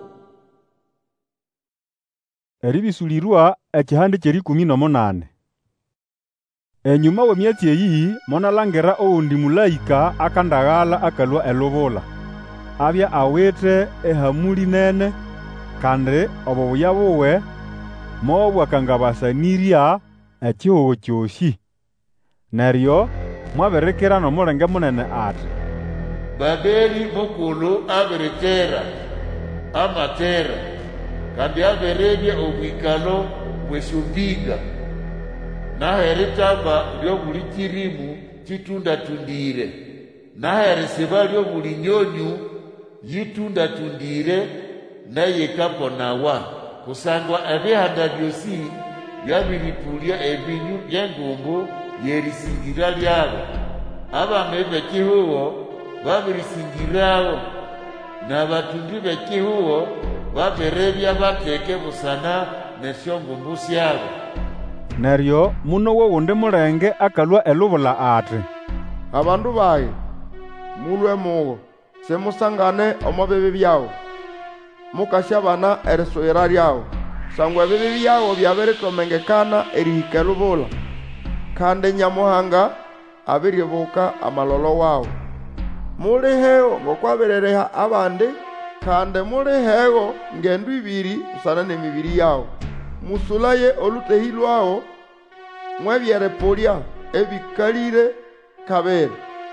Eribisulirwa ekihande ky'erikumi n'omunane. Enyuma w'emyatsi eyi monalangira oundi mulayika akandaghala akalwa elubula, abya awithe ehamuli nene, kandi obubuya buwe mobwakangabasanirya ekihuho kyosi. Neryo mwabirikira n'omulenge munene ati, Babeli mukulu abiritera amatera, kandi abirebya obwikalo bw'esyombiga, naho eritaba ly'obuli kirimu kitundatundire, naho erisiba ly'obuli nyonyu yitundatundire neyikaponawa. Kusangwa ebihanda byosi byabiritulya ebinyu by'engumbu y'erisingira lyabo. Abami b'ekihuho babirisingirawo, n'abatundi b'ekihuho babirebya bateke busana n'esyongumbu syabo. Neryo muno w'owundi mulenge akalwa elubula ati, abandu bayi mulwe mugo semusangane omu bibi byawo, mukasyabana erisuyira lyawo, kusangwa ebibi byawo byabiritomengekana erihika elubula, kandi Nyamuhanga abiribuka amalolo wawo. Mulihewo ng'okwabiririha abandi, kandi mulihewo ng'endu ibiri busana n'emibiri yawo. Musulaye olutehi lwawo mwebyerepulya ebikalire kabere.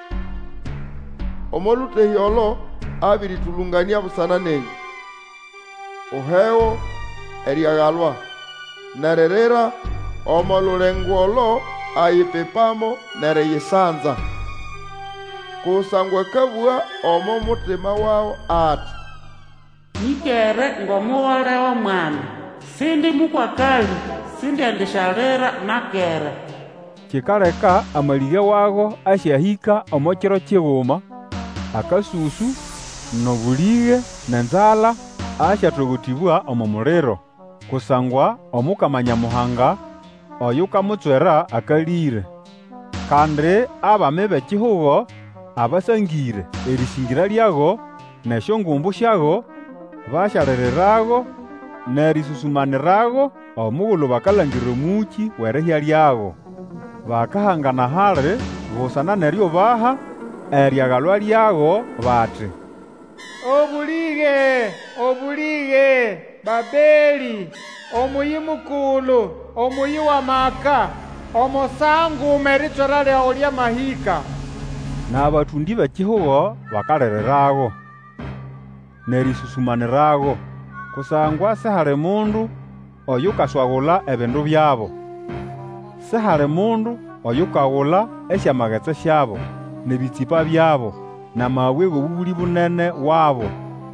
Omo lutehi olo abiritulungania busana nenyu. Ohewo eriagalwa nererera omo lulengo olo ayipepamo nereyisanza. Kusangwa kabua omo mutima wawo ati, nikere ng'omughole w'omwami, sindi mukwakali sindiendishalira nakere. Kikaleka amalige wago asyahika omo kiro kighuma, akasusu n'obulige n'enzala asyatogotibwa omu muliro. Kusangwa omukama Nyamuhanga oyo kamutswera akalire, kandi abami b'ekihuho abasangire erisingira lyago n'esyongumbu syago bashalirirago nerisusumanirago omughulhu bakalangirira omuki w'erihya lyago. Bakahangana hali busana neryo baha eryagalwa lyago bati, obulige obulige Babeli omuyi mukulu omuyi wa maka omusangume erithwera lyawo lyamahika. N'abatundi b'ekihuho bakalirirago nerisusumanirago, kusangwa sihali mundu oyukaswaghula ebindu byabo, sihali mundu oyukaghula esyamaghetse syabo n'ebitsipa byabo n'amabwe g'obubuli bunene wabo.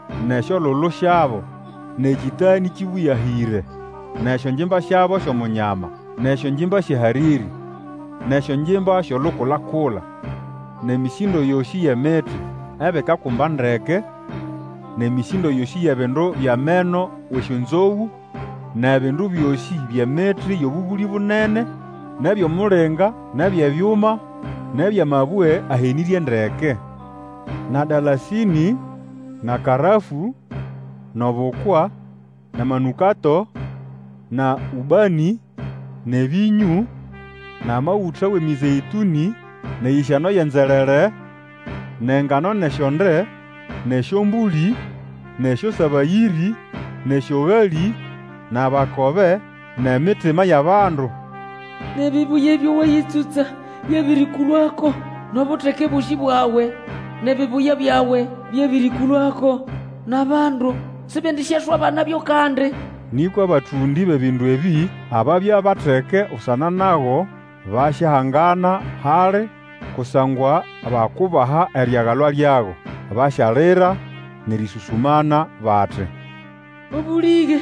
nesyo lulu syabo nekitani kibuyahire nesyo njimba syabo syomunyama nesyo njimba syihariri nesyo njimba syolukulakula nemisindo yosi yemiti ebikakumba ndeke nemisindo yosi yebindu byameno wesyonzowu nebindu byosi byemiti yobubuli bunene nebyomulinga nebyebyuma nebyamabwe ahenirye ndeke na dalasini na karafu nobukwa na manukato na ubani nebinyu na mawuta wemizeituni neishano yenzerere nengano neshonde neshombuli nesho sabayiri neshogali na bakobe nemitima y'abandu nebibuye byoweyitsutsa byebirikulwako nobuteke bushi bwawe nebibuya byawe byebirikulwako n'abandu sibendishyashwa banabyo kandi niko abathundi b'ebindu ebi ababya bateke usana nago basyahangana hali kusangwa bakubaha eryagalwa lyago basyalira nerisusumana bati obulige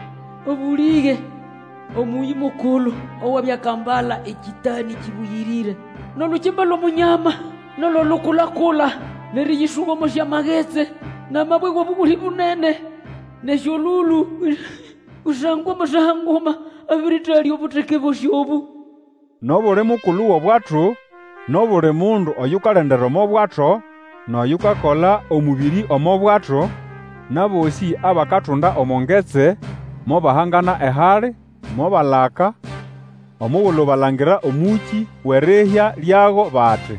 obulige omuyi mukulu owabyakambala ekitani kibuyirire nolukimba lw'omunyama nololukulakula neriyisubomo syamagetse namabwe g'obubuli bunene nesyolulu kusangwa masahangoma abiritali obuteke bosi obu nobuli mukulu w'obwathu nobuli mundu oyukalendera omo bwathu noyukakola omubiri omo bwathu nabosi abakathunda omongetse mobahangana ehali mobalaka omughulhu balangira omuki w'erihya lyago bati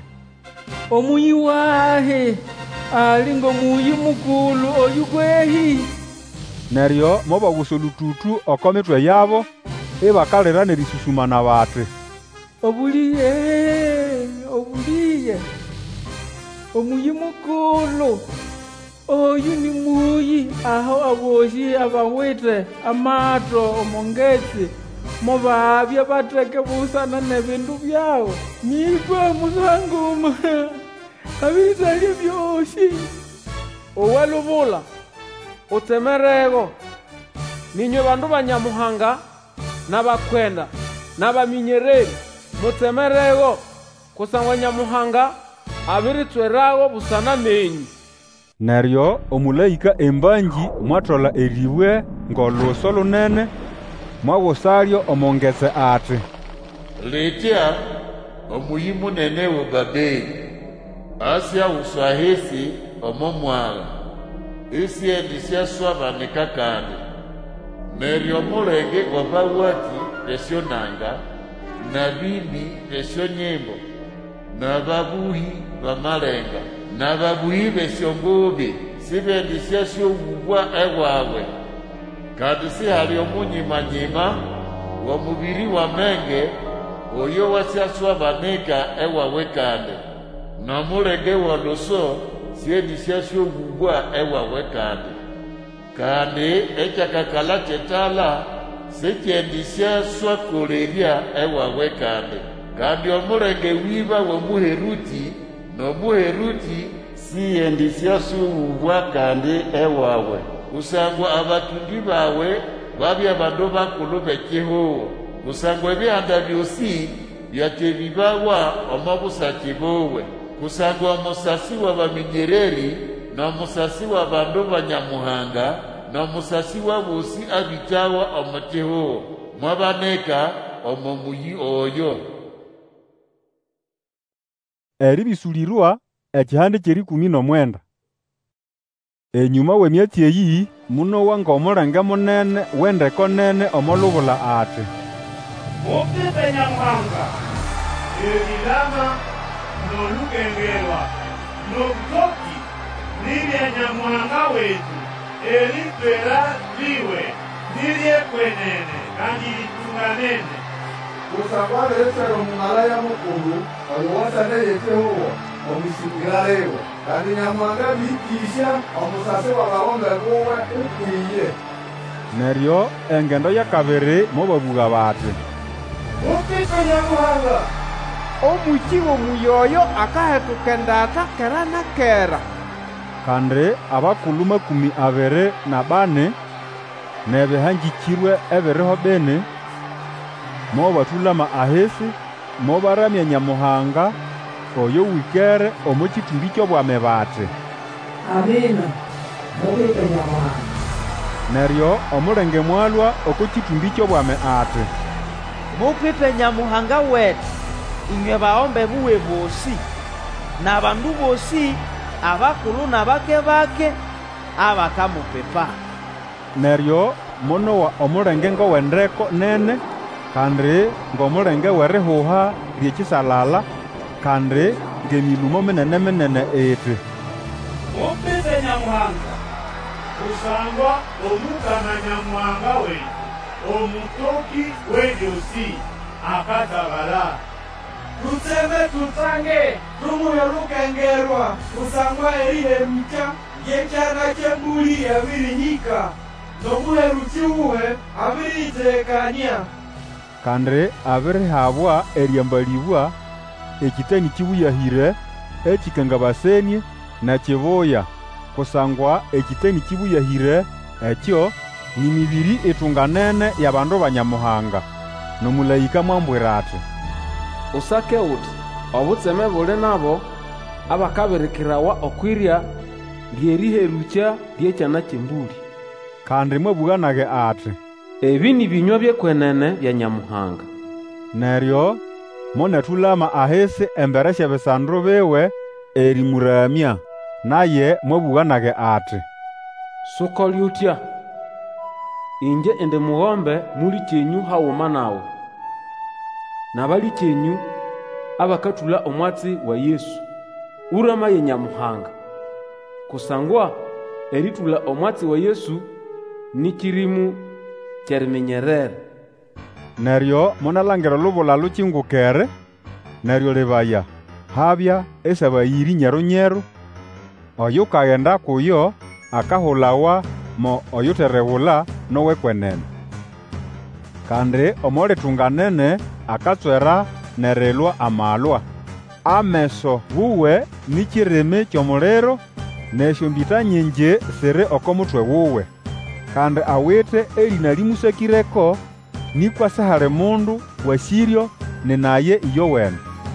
omuyi wahe ali ng'omuyi mukulu oyu kwehi neryo mobagusa olututu oko mitwe yabo ibakalira nerisusumana bati obuliye obuliye omuyi mukulu oyu ni muyi aho aboshi abawite amato omongetsi mobabya bateke busana nebindu byawo nikwe musanguma abiritali byoshi owelubula utsemerego ninywe bandu banyamuhanga n'abakwenda n'abaminyereri mutsemerego kusangwa nyamuhanga abiritswerago busana nenyu neryo omulayika embanji mwathola eribwe ng'oluso lunene mwagusalyo omongetse ati litya omuyi munene w'Ebabeli asya uswahisi omo mwala isyendi syaswabanika kandi neryo omulenge gw'abawati esyonanga nabini esyonyimbo nababuhi bamalenga nababuhi besyongubi sibendi syasyowubwa ewawe kandi sihali omunyimanyima w'omubiri w'amenge oyo wasyaswabanika ewawe kandi n'omulenge w'oluso syendi syasyowubwa ewawe kandi kandi ekyakakala kyetala sikyendi syaswakolerya ewawe kandi kandi omulenge wiba w'omuheruti n'omuheruti siyendi syasuwubwa kandi ewawe kusangwa abatundi bawe babya bandu bakulu b'ekihuho kusangwa ebihanda byosi byatebibawa omo busaki bowe kusangwa omusasi w'abaminyereri n'omusasi wa bandu banyamuhanga n'omusasi wa bosi abitawa omu kihuho mwabaneka omu muyi oyo eri bisulirwa ekihande ky'erikumi n'omwenda enyuma w'emyatsi eyi munowa ng'omulenge munene w'endeko nene omolubula ati mukite nyamuhanga ebilama n'olukengerwa n'obutoki nilye nyamuhanga wetu eritwera liwe nilyekwenene kandi litunganene kusangwa beresera omung'ala ya mukulu oyo wasane yetehuwo omusikira lewe kandi nyamuhanga bikisha omusasi w'abahombe buwe ukwiye neryo engendo yakabiri mobabuga bati mukite nyamuhanga omuki w'omuyoyo akahetuka endata kera na kera kandi abakulu makumi abiri na bane nebihangikirwe ebiriho bene mo batulama ahisi mo baramya Nyamuhanga oyo wikere omu kitumbi ky'obwami bati Amina. Mubite Nyamuhanga. Neryo omulenge mwalwa oku kitumbi ky'obwami ati Mupite Nyamuhanga wetu inywe baombe buwe bosi na bandu bosi abakulu na bake bake abakamupepa. Neryo monowa omulenge ngowendeko nene kandi ng'omulenge werihuha lyekisalala kandi ng'emilumo minene minene eti Mupite Nyamuhanga kusangwa omukama Nyamuhanga we omutoki w'ebyosi akatabala. Tutseme tutsange tumuyo lukengerwa kusangwa eriheruka yekyana ky'embuli yabirinyika n'omuheruki wuwe abiritekania kandi abirihabwa eryambalibwa ekitani kibuyahire ekikangabasenie na kibuya kusangwa ekitani kibuyahire ekyo ni mibiri itunganene y'abandu ba Nyamuhanga n'omulayika mwambwira ati usake uti obutseme buli nabo abakabirikirawa okwirya lyeriherukya lyekyana ky'embuli kandi mwebuganage ati ebi ni binywa byekwenene bya Nyamuhanga. Neryo monetulama ahisi embere sy'ebisandu biwe erimuramya naye mwebuganage ati sukoli utya inje ende mughombe muli kyenyu hawuma nawe nabali kyenyu abakatula omwatsi wa Yesu urama ye Nyamuhanga kusangwa eritula omwatsi wa Yesu ni kirimu kyerimenyerere. Neryo monalangira lubula lukingukere neryo libaya habya esabayiri nyeru-nyeru oyo kaghenda kuyo akahulawa mo oyo terehula nowekwenene kandi omolitunganene akatswera nerilwa amalwa ameso wuwe nikirimi ky'omuliro nesyombita nyingi siri okomutwe wuwe kandi awite erina limusakireko nikwa sihali mundu wasiryo ninaye iyo wene.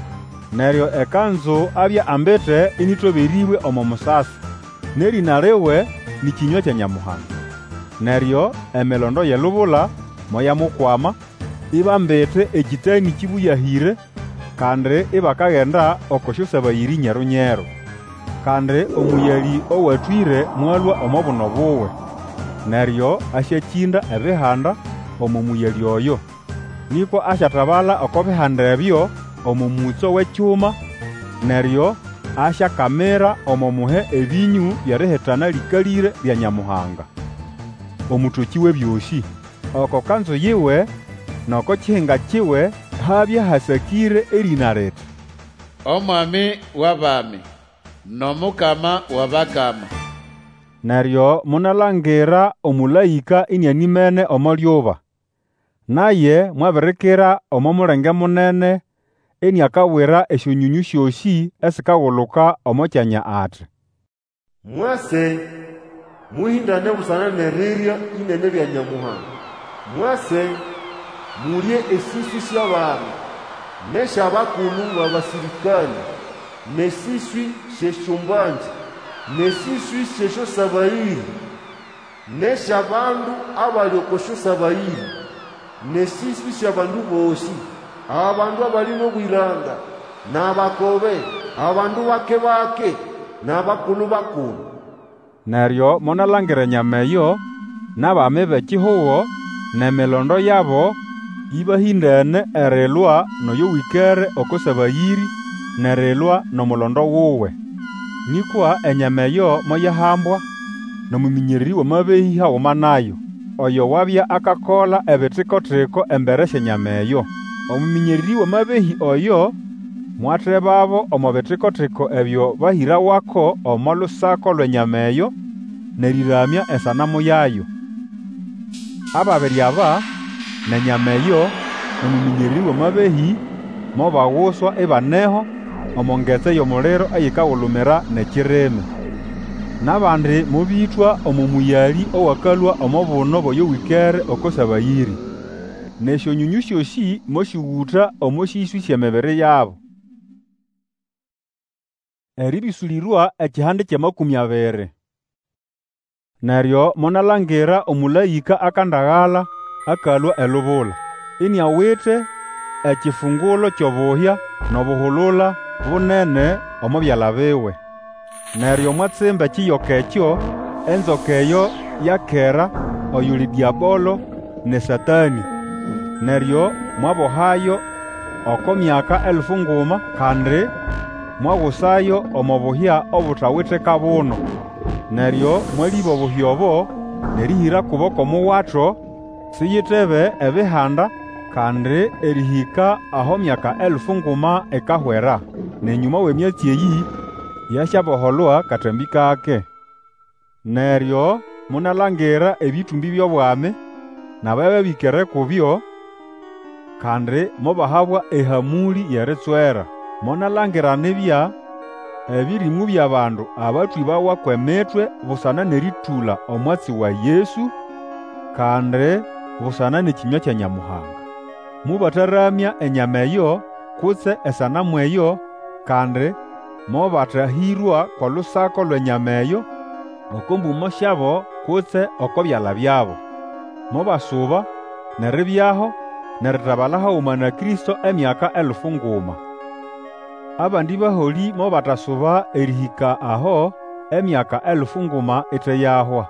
Neryo ekanzu abya ambete initoberiwe omo musasi nerina liwe ni kinywa kya Nyamuhanga. Neryo emelondo yelubula moyamukwama ibambete ekitani kibuyahire kandi ibakaghenda okosyosabayiri nyeru-nyeru kandi omuyali owatwire mwalwa omo buno buwe neryo asyakinda ebihanda omo muyali oyo niko asyatabala oko bihanda ebyo omo mutso w'ekyuma neryo asyakamira omo muhe ebinyu byerihitana likalire lya Nyamuhanga omutoki w'ebyosi oko kanzu yiwe noko kihinga kiwe habya hasakire erina liti omwami w'abami n'omukama w'abakama. Neryo munalangira omulayika inyanimene omo lyoba naye mwabirikira omo mulenge munene eniakawira esyonyunyu syosi esikaghuluka omo kyanya ati mwase muhindane busana nerirya inene lya Nyamuhanga mwase mulye esiswi sy'abantu n'esy'abakulu b'abasirikali n'esiswi sy'esyombanja n'esiswi sy'esyosabayiri n'esy'abandu abali okosyosabayiri n'esiswi sy'abandu bosi abandu abali n'obwiranda n'abakobe abandu bake bake n'abakulu bakulu. Neryo monalangira enyama eyo n'abami b'ekihugo n'emilondo yabo ibahindene erilwa noyo wikere okosabayiri nerilwa n'omulondo wuwe nikwa enyama eyo moyahambwa n'omuminyereri w'amabehi hawuma nayo oyo wabya akakola ebitiko-tiko embere sy'enyama eyo omuminyereri w'amabehi oyo mwatebabo omo bitiko-tiko ebyo bahirawako omo lusako lw'enyama eyo neriramya esanamu yayo ababiri aba n'enyama eyo n'omuminyereri w'amabehi mo bawuswa ibaneho omo ngetse y'omuliro eyikaghulumira n'ekirimi nabandi mubitwa omu muyali owakalwa omubuno boyo wikere okosabayiri nesyo nyunyu syosi moshiwuta omoshiswi syemibiri yabo. Eribisulirwa ekihande kya makumi abiri. Neryo monalangira omulayika akandaghala akalwa elubula iniawite ekifungulo ky'obuhya n'obuhulula bunene omu byala biwe. Neryo mwatsimba ekiyoka ekyo enzoka eyo yakera oyuli Diabolo ne Satani. Neryo mwabohayo oko myaka elufu nguma kandi mwagusayo omu buhya obutawite kabuno. Neryo mwaliba obuhya obo nerihira kuboko muwato siyitebe ebihanda kandi erihika aho myaka elufu nguma ekahwera. Nenyuma w'emyatsi eyi yashaboholwa katambi kake. Neryo munalangira ebitumbi by'obwami nababe bikere kubyo kandi mubahabwa ehamuli yeritswera. Munalangira nibya ebirimu by'abandu abatwibawa kw'emitwe busana neritula omwatsi wa Yesu kandi busana n'ekinywa kya Nyamuhanga. Mubataramya enyama eyo kutse esanamu eyo kandi mobatahirwa k'olusako lw'enyama eyo oko mbumo syabo kutse oko byala byabo. Mubasuba neribyaho neritabala haghuma na Kristo emyaka elufu nguma. Abandi baholi mobatasuba erihika aho emyaka elufu nguma eteyahwa.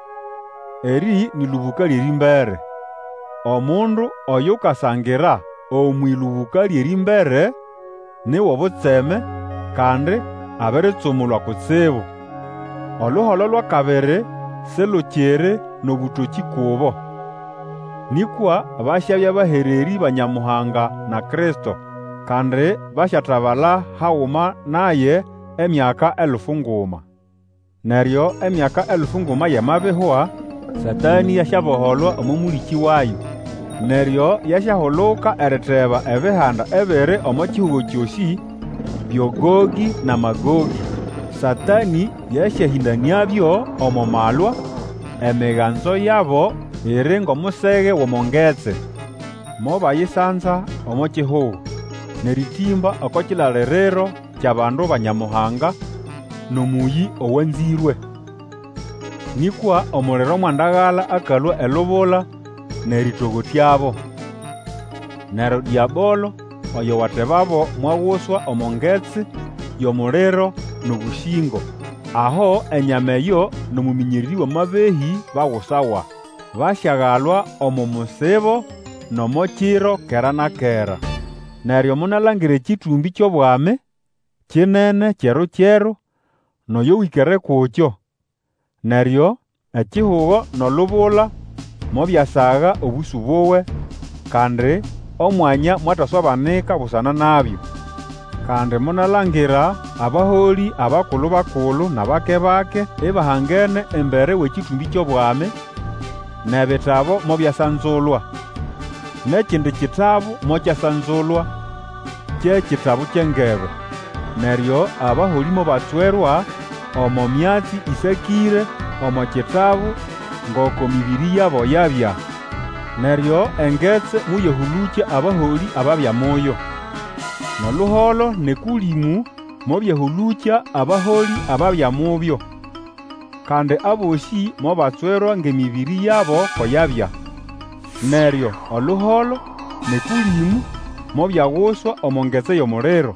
Eri nilubuka lyerimbere. Omundu oyo kasangira omwilubuka lyerimbere niwo butseme kandi abiritsumulwa kutsibu. Oluholo lwa kabiri selukyere n'obutoki kubo. Nikwa bashabya bahereri ba Nyamuhanga na Kristo kandi bashatabala haghuma naye emyaka elufu nguma. Neryo emyaka elufu nguma yamabihwa, Satani yashaboholwa omumuliki wayo. Neryo yashahuluka eriteba ebihanda ebiri omu kihugo kyosi byogogi na magogi. Satani yashahindaniabyo omu malwa, emiganzo yabo iri ng'omusege w'omongetse. Mobayisanza omu kihugo neritimba oko kilaliriro ky'abandu ba Nyamuhanga n'omuyi owanzirwe. Nikwa omuliro mwandaghala akalwa elubula neritogotyabo. Neryo Diabolo oyo watebabo mwawuswa omongetsi y'omuliro n'obushingo. Aho enyama eyo n'omuminyereri w'amabehi bawusawa. Bashaghalwa omu musibo n'omu kiro kera na kera. Neryo munalangira ekitumbi ky'obwami kinene kyeru-kyeru n'oyo wikere kukyo. Neryo ekihugo n'olubula mobyasaga obusu buwe kandi omwanya mwataswabanika busana nabyo. Kandi munalangira abaholi abakulu bakulu nabake bake ibahangene embere w'ekitumbi ky'obwami n'ebitabo mobyasanzulwa. N'ekindi kitabu mokyasanzulwa ky'ekitabu ky'engebe. Neryo abaholi mobatswerwa omu myatsi isakire omu kitabu ng'oko mibiri yabo yabya. Neryo engetse muyehulukya abaholi ababya muyo. N'oluholo n'ekulimu mobyehulukya abaholi ababya mubyo. Kandi abosi mobatswerwa ng'emibiri yabo koyabya. Neryo oluholo n'ekulimu mobyawuswa omu ngetse y'omuliro.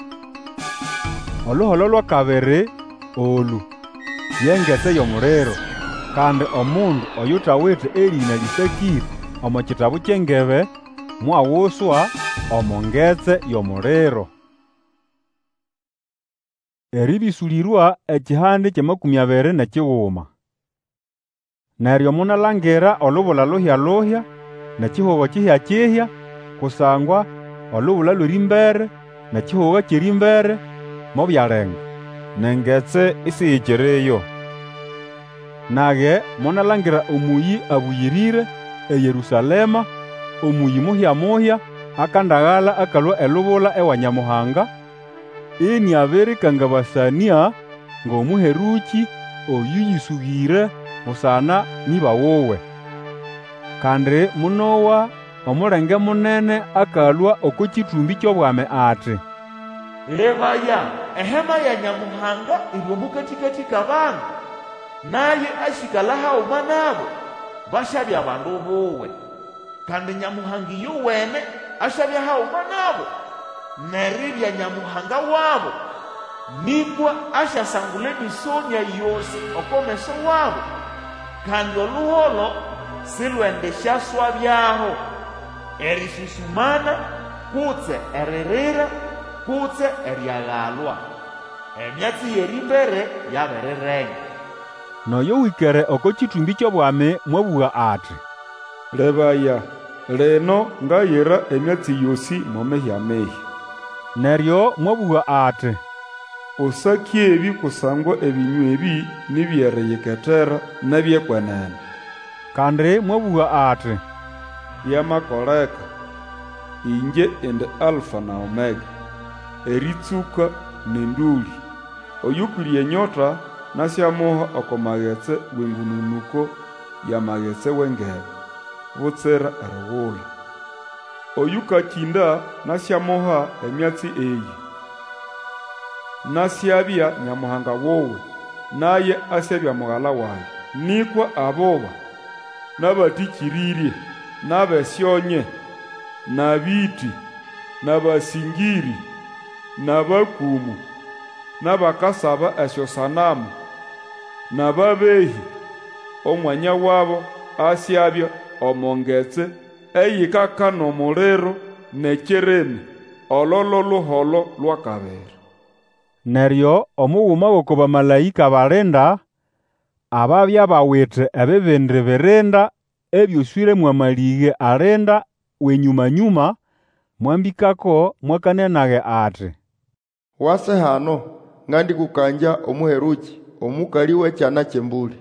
Oluholo lwa kabiri olu y'engetse y'omuliro. Kandi omundu oyutawite erina lisakire omu kitabu ky'engebe mwawuswa omu ngetse y'omuliro. Eribisulirwa ekihande ky'amakumi abiri n'ekighuma. Neryo munalangira olubula luhya-luhya n'ekihugo kihya-kihya kusangwa olubula lw'erimbere n'ekihugo ky'erimbere mobyalenga n'engetse isiyikireyo. Nage munalangira omuyi abuyirire eYerusalema, omuyi muhya-muhya akandaghala akalwa elubula ewa Nyamuhanga, ini abirikangabasania ng'omuheruki oyuyisugire musana niba wowe. Kandi munowa omulenge munene akalwa oko chitumbi ky'obwami ati, lebaya ehema ya Nyamuhanga iri omu katikati k'abantu, naye ashikala hauma nabo bashabya abandu bowe. Kandi Nyamuhanga iyo wene ashabya hauma nabo neribya Nyamuhanga wabo, nibwa ashasangula emisonya yose okomeso wabo. Kandi oluholo silwendeshaswa byaho erisusumana kutse eririra kutse eryagalwa. Emyatsi yeri mbere yabererenga. Noyo wikere oko chitumbi ky'obwami mwabuwa ati, lebaya leno ngayira emyatsi yosi momehyamehi. Neryo mwabuwa ati, osakye ebi kusangwa ebinywa ebi nibyeriyiketera nebyekwenene. Kandi mwabuwa ati, yamakoleka inje ende alfa na omega, eritsuka nenduli, oyukulie nyota nasyamuha okomagetse wengununuko ya magetse wengebe butsera eriwula. Oyukakinda nasyamuha emyatsi eyi, nasyabya Nyamuhanga wowe, naye asyabya mughala wayi. Nikwa aboba nabatikiririe nabesyonye nabiti nabasingiri nabakumu nabakasaba esyosanamu nababehi omwanya wabo asyabya omongetse eyikaka nomuliro nekyereme ololo luholo lwakabiri. Neryo omughuma g'oko bamalayika balinda ababya bawithe ebibindi birinda ebyoswiremu amalighe alinda wenyumanyuma mwambikako mwakanenage ati, wase hano ngandi kukanja omuheruki omukali w'ekyana ky'embuli.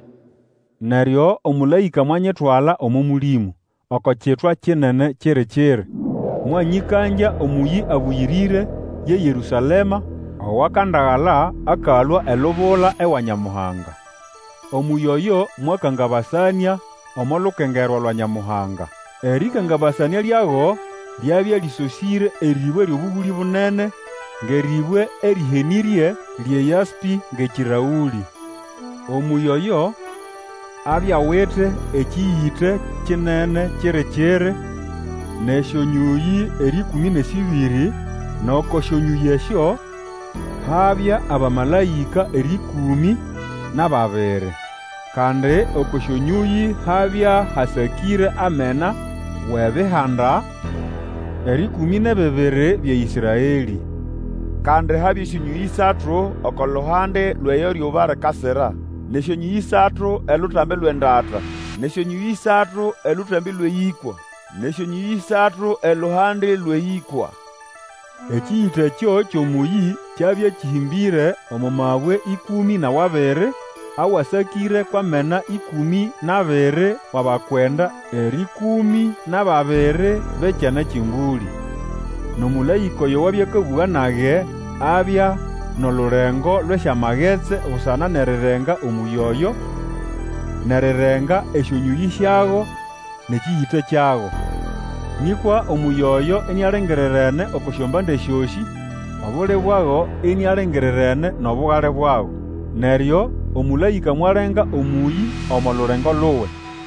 Neryo omulayika mwanyetwala omu mulimu oko kyithwa kinene kyiri-kyiri, mwanyikanja omuyi abuyirire ye Yerusalema owakandaghala akalwa elubula ewa Nyamuhanga. Omuyi oyo mwakangabasania omo lukengerwa lwa Nyamuhanga. Erikangabasania lyago lyabya lisosire eribwe ly'obubuli bunene ngeribwe erihenirie lye yaspi ngekirauli. Omuyi oyo abya withe ekiyite kinene kyiri-kyiri nesyonyuyi erikumi nesibiri, noko syonyuyi esyo habya abamalayika erikumi na babiri. Kandi oko syonyuyi habya hasakire amena w'ebihanda erikumi na bibiri bya Isiraeli. Kandi habya esyonyuyi isathu oko luhande lw'eyo ryuba rikasira, nesyonyuyi isathu eluthambi lw'endata, nesyonyuyi isathu eluthambi lw'eyikwa, nesyonyuyi isathu eluhande lw'eyikwa. Ekiyitha ekyo ky'omuyi kyabya kihimbire omu mabwe ikumi na wabiri awasakire kwamena ikumi nabiri wabakwenda erikumi na babiri b'ekyana ky'embuli. Nomulayika oyo wabyakabugha nage abya n'olulengo lw'esyamagetse busana nerirenga omuyi oyo, nerirenga esyonyuyi syago n'ekiyitha kyago. Nikwa omuyi oyo inialengererene oko syombanda esyosi, obuli bwago inialengererene n'obughali bwago. Neryo omulayika mwalenga omuyi omo lulengo luwe.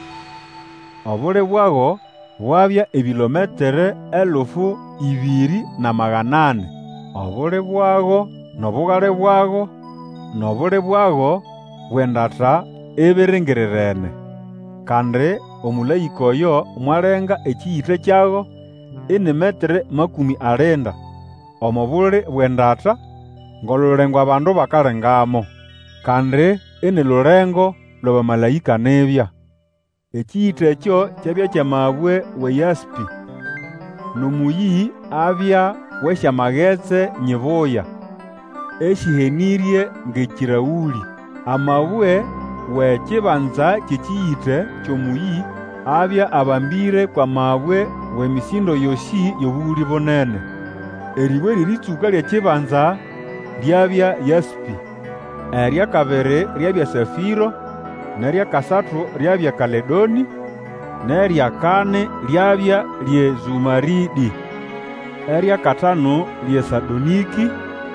Obuli bwago bwabya ebilometere elufu ibiri na magana ane, obuli bwago n'obughali bwago n'obuli bwago bw'endata ebiringirirene. Kandi omulayika oyo mwalenga ekiyitha kyago ini metere makumi alinda omo buli bw'endata ng'olulengo abandu bakalengamo, kandi ini lulengo lw'abamalayika nibya. Ekiyitha ekyo kyabya kyamabwe we yaspi, n'omuyi abya w'esyamagetse nyibuya esihenirie ng'ekirauli. Amabwe w'ekibanza ky'ekiyitha ky'omuyi abya abambire kwa mabwe w'emisindo yosi y'obughuli bunene. Eribwe liritsuka ly'ekibanza lyabya yaspi, erya kabiri ryabya safiro, nerya kasathu ryabya kaledoni, nerya kane lyabya lye zumaridi, erya katano lye sadoniki,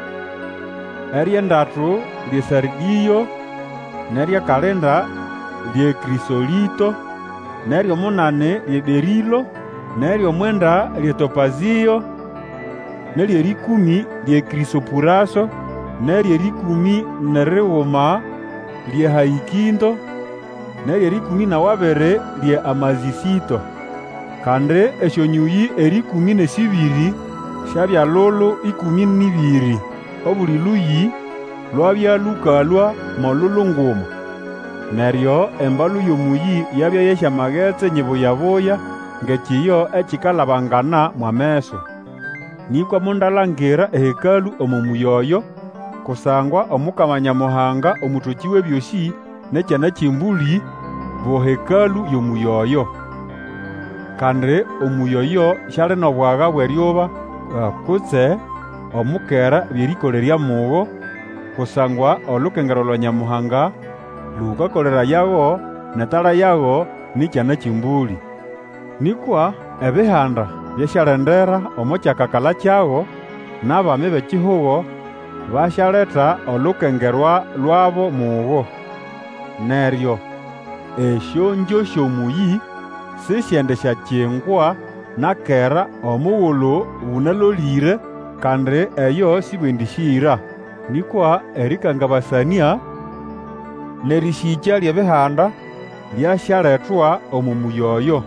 erya ndatu lye sardiyo, nerya kalenda lye krisolito, nerya munane lye berilo, nerya mwenda lye topaziyo, nerya rikumi lye krisopuraso, nerya rikumi neriwuma lye haikindo, nerya rikumi na wabere lye amazisito. Kandi esyonyuyi erikumi nesibiri syabya lulu ikumi nibiri, obuli luyi lwabya lukalwa molulu nguma. Neryo embalu y'omuyi yabya yesyamaghetse nyibuyabuya ng'ekiyo ekikalabangana mwameso. Nikwa mundalangira ehekalu omu muyoyo, kusangwa omukama Nyamuhanga omuthoki w'ebyosi n'ekyana ky'embuli bo hekalu y'omuyoyo. Kandi omuyoyo syali n'obwaga bw'eryuba kutse omukera by'erikolera mugo, kusangwa olukengero lwa Nyamuhanga lukakolera yago netala yago n'ikyana ky'embuli. Nikwa ebihanda byasyalendera omo kyakakala kyago, n'abami b'ekihugo basyaleta olukengerwa lwabo mugo. Neryo esyonjo sy'omuyi sisyende syakyengwa nakera omughulu bunalolire, kandi eyo sibwendisyira. Nikwa erikangabasania nerishikya ly'ebihanda lyasyaletwa omu muyoyo.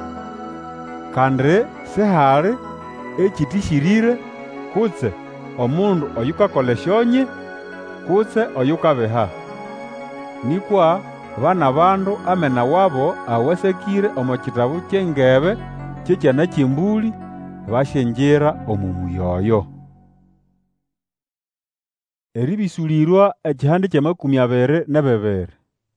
Kandi sihali ekitishirire kutse omundu oyukakola esyonye kutse oyukabiha. Nikwa bana bandu amena wabo awasekire omu kitabu ky'engebe ky'ekyana ky'embuli basyengira omu muyoyo. Eribisulirwa ekihande ky'amakumi abiri n'ebibiri.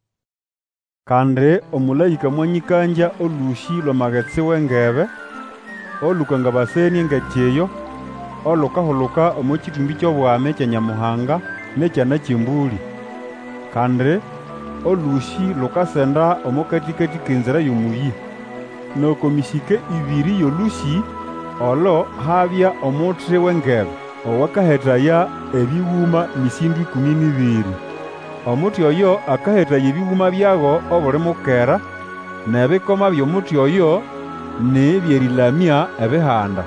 Kandi omulayika mwanyikanja olushi lw'amagetsi w'engebe olukangabasenie ng'ekyeyo olukahuluka omu kitumbi ky'obwami kya Nyamuhanga n'ekyana ky'embuli. Kandi olushi lukasenda omu katikati k'enzira y'omuyi. N'oko misike ibiri y'olushi olo habya omuthi w'engebe owakahethaya ebiwuma misindu ikumi n'ibiri. Omuthi oyo akahethaya ebiwuma byago obuli mukera, n'ebikoma by'omuthi oyo nibyerilamya ebihanda.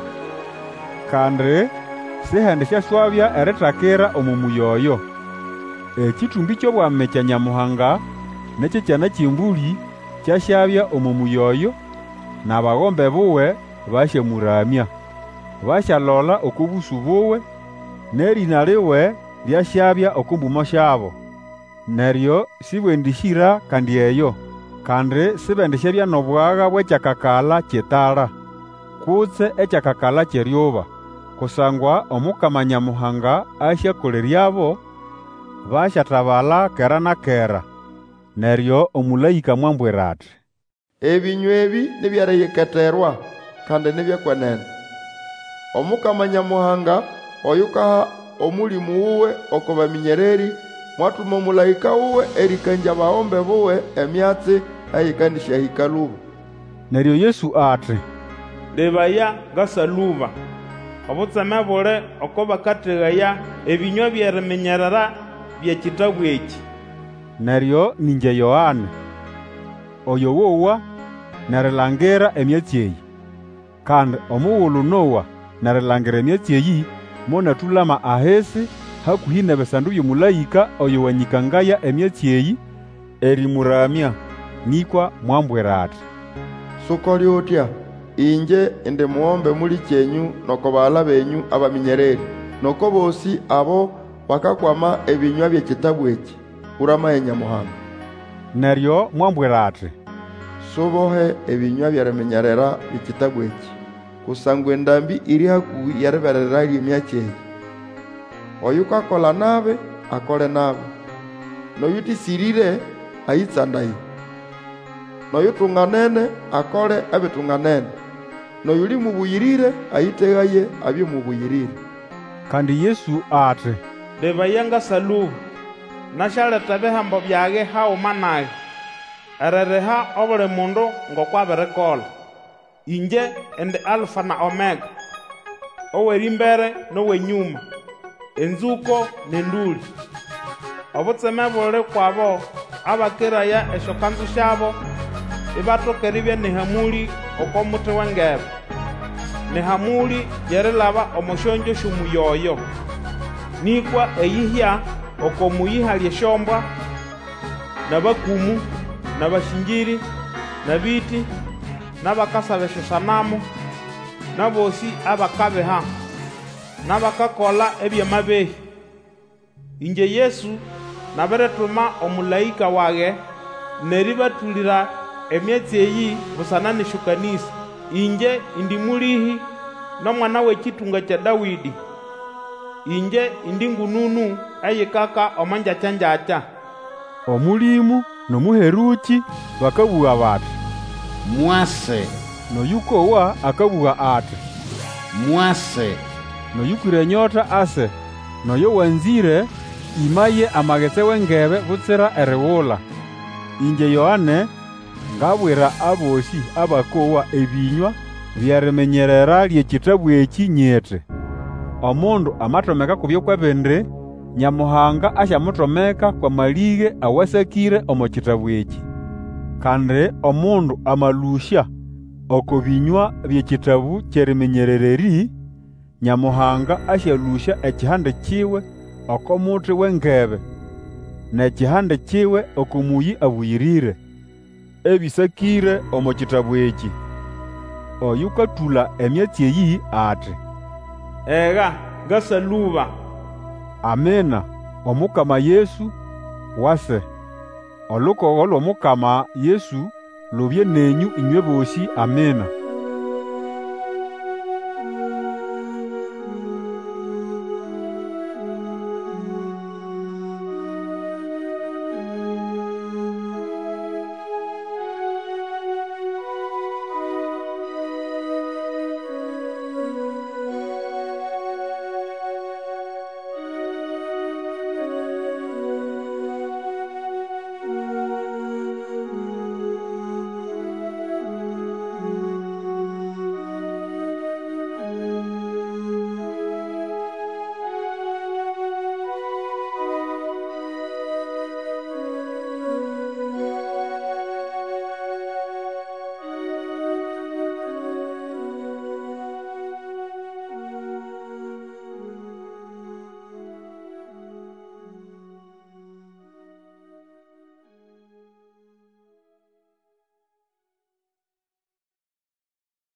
Kandi sihende syaswabya eritakira omu muyoyo. Ekitumbi ky'obwami kya Nyamuhanga n'ekyekyana ky'embuli kyasyabya omu muyoyo, n'abagombe buwe basyamuramya. Basyalola okubusu buwe, n'erina liwe lyasyabya okumbumo syabo. Neryo sibwendisyira kandi eyo, kandi sibendisyabya n'obwaga bw'ekyakakala ky'etala, kutse ekyakakala ky'eryuba, kusangwa omukama Nyamuhanga asyakoleryabo basyatabala kera na kera. Neryo omulayika mwambwira ati, ebinywa ebi nibyareyeketerwa kandi nibyekwenene. Omukama Nyamuhanga oyukaha omulimu wuwe oko baminyereri, mwatuma omulayika wuwe erikanja bahombe buwe emyatsi eyikandisya hikaluba. Neryo Yesu ati, lebaya ngasaluba obutseme buli oko bakateghaya ebinywa by'eriminyerera by'ekitabu eki. Neryo ninje Yohane oyo wowa nerilangira emyatsi eyi. Kandi omughulu Nowa nerilangira emyatsi eyi monatulama ahisi hakuhi n'ebisandu by'omulayika oyo wanyikangaya emyatsi eyi erimuramya. Nikwa mwambwira ati, sukoli utya, inje indi muwombe muli kyenyu noko baala benyu abaminyereri, noko bosi abo bakakwama ebinywa by'ekitabu eki uramaye Nyamuhanga. Neryo mwambwira ati, subohe ebinywa by'eriminyerera by'ekitabu eki, kusangwa endambi iri hakuhi yeriberera ly'emyatsi eyi. Oyukakola nabi akole nabi, noyutisirire ayitsandaye, noyutunganene akole ebitunganene, noyuli mubuyirire ayiteghaye abye mubuyirire. Kandi Yesu ati, lebaya ngasaluba nashaleta bihambo byage hauma naye ereriha obuli mundu ngokwabirikola. Inje indi Alfa na Omega, oweri mbere nowenyuma, enzuko nenduli. Obutseme buli kwabo abakiraya eshokanzu shabo ibatokeribya nihamuli okomuti wengebe, nihamuli yerilaba omushonjo shumuyoyo, nikwa eyihya okomuyiha lyeshombwa nabakumu nabashinjiri nabiti nabakasaba eshosanamu nabosi abakabeha nabakakola ebyamabehi. Inje Yesu nabirituma omulaika wage neribatulira emyatsi eyi busana nishukanisa. Inje indi mulihi n'omwana w'ekitunga kya Dawidi. Inje indi ngununu eyikaka omanjacha-njacha. Omulimu n'omuheruki bakabuwa bati mwase, noyukowa akabuwa ati mwase, noyukwire nyota ase, noyo wanzire imaye amagetse wengebe butsira eriwula. Inje Yohane ngabwira abosi abakowa ebinywa byarimenyerera ly'ekitabu eki nyete, omundu amatomeka kubyo kwebindi, Nyamuhanga ashamutomeka kwa malige awasakire omu kitabu eki. Kandi omundu amalusha oko binywa by'ekitabu kyerimenyerereri, Nyamuhanga ashalusha ekihande kiwe oko muti wengebe, n'ekihande kiwe oko muyi abuyirire, ebisakire omu kitabu eki. Oyukatula emyatsi eyi ati ega gasaluba. Amena. Omukama Yesu wase. Olukogo lw'Omukama Yesu lubye nenyu inywe bosi. Amena.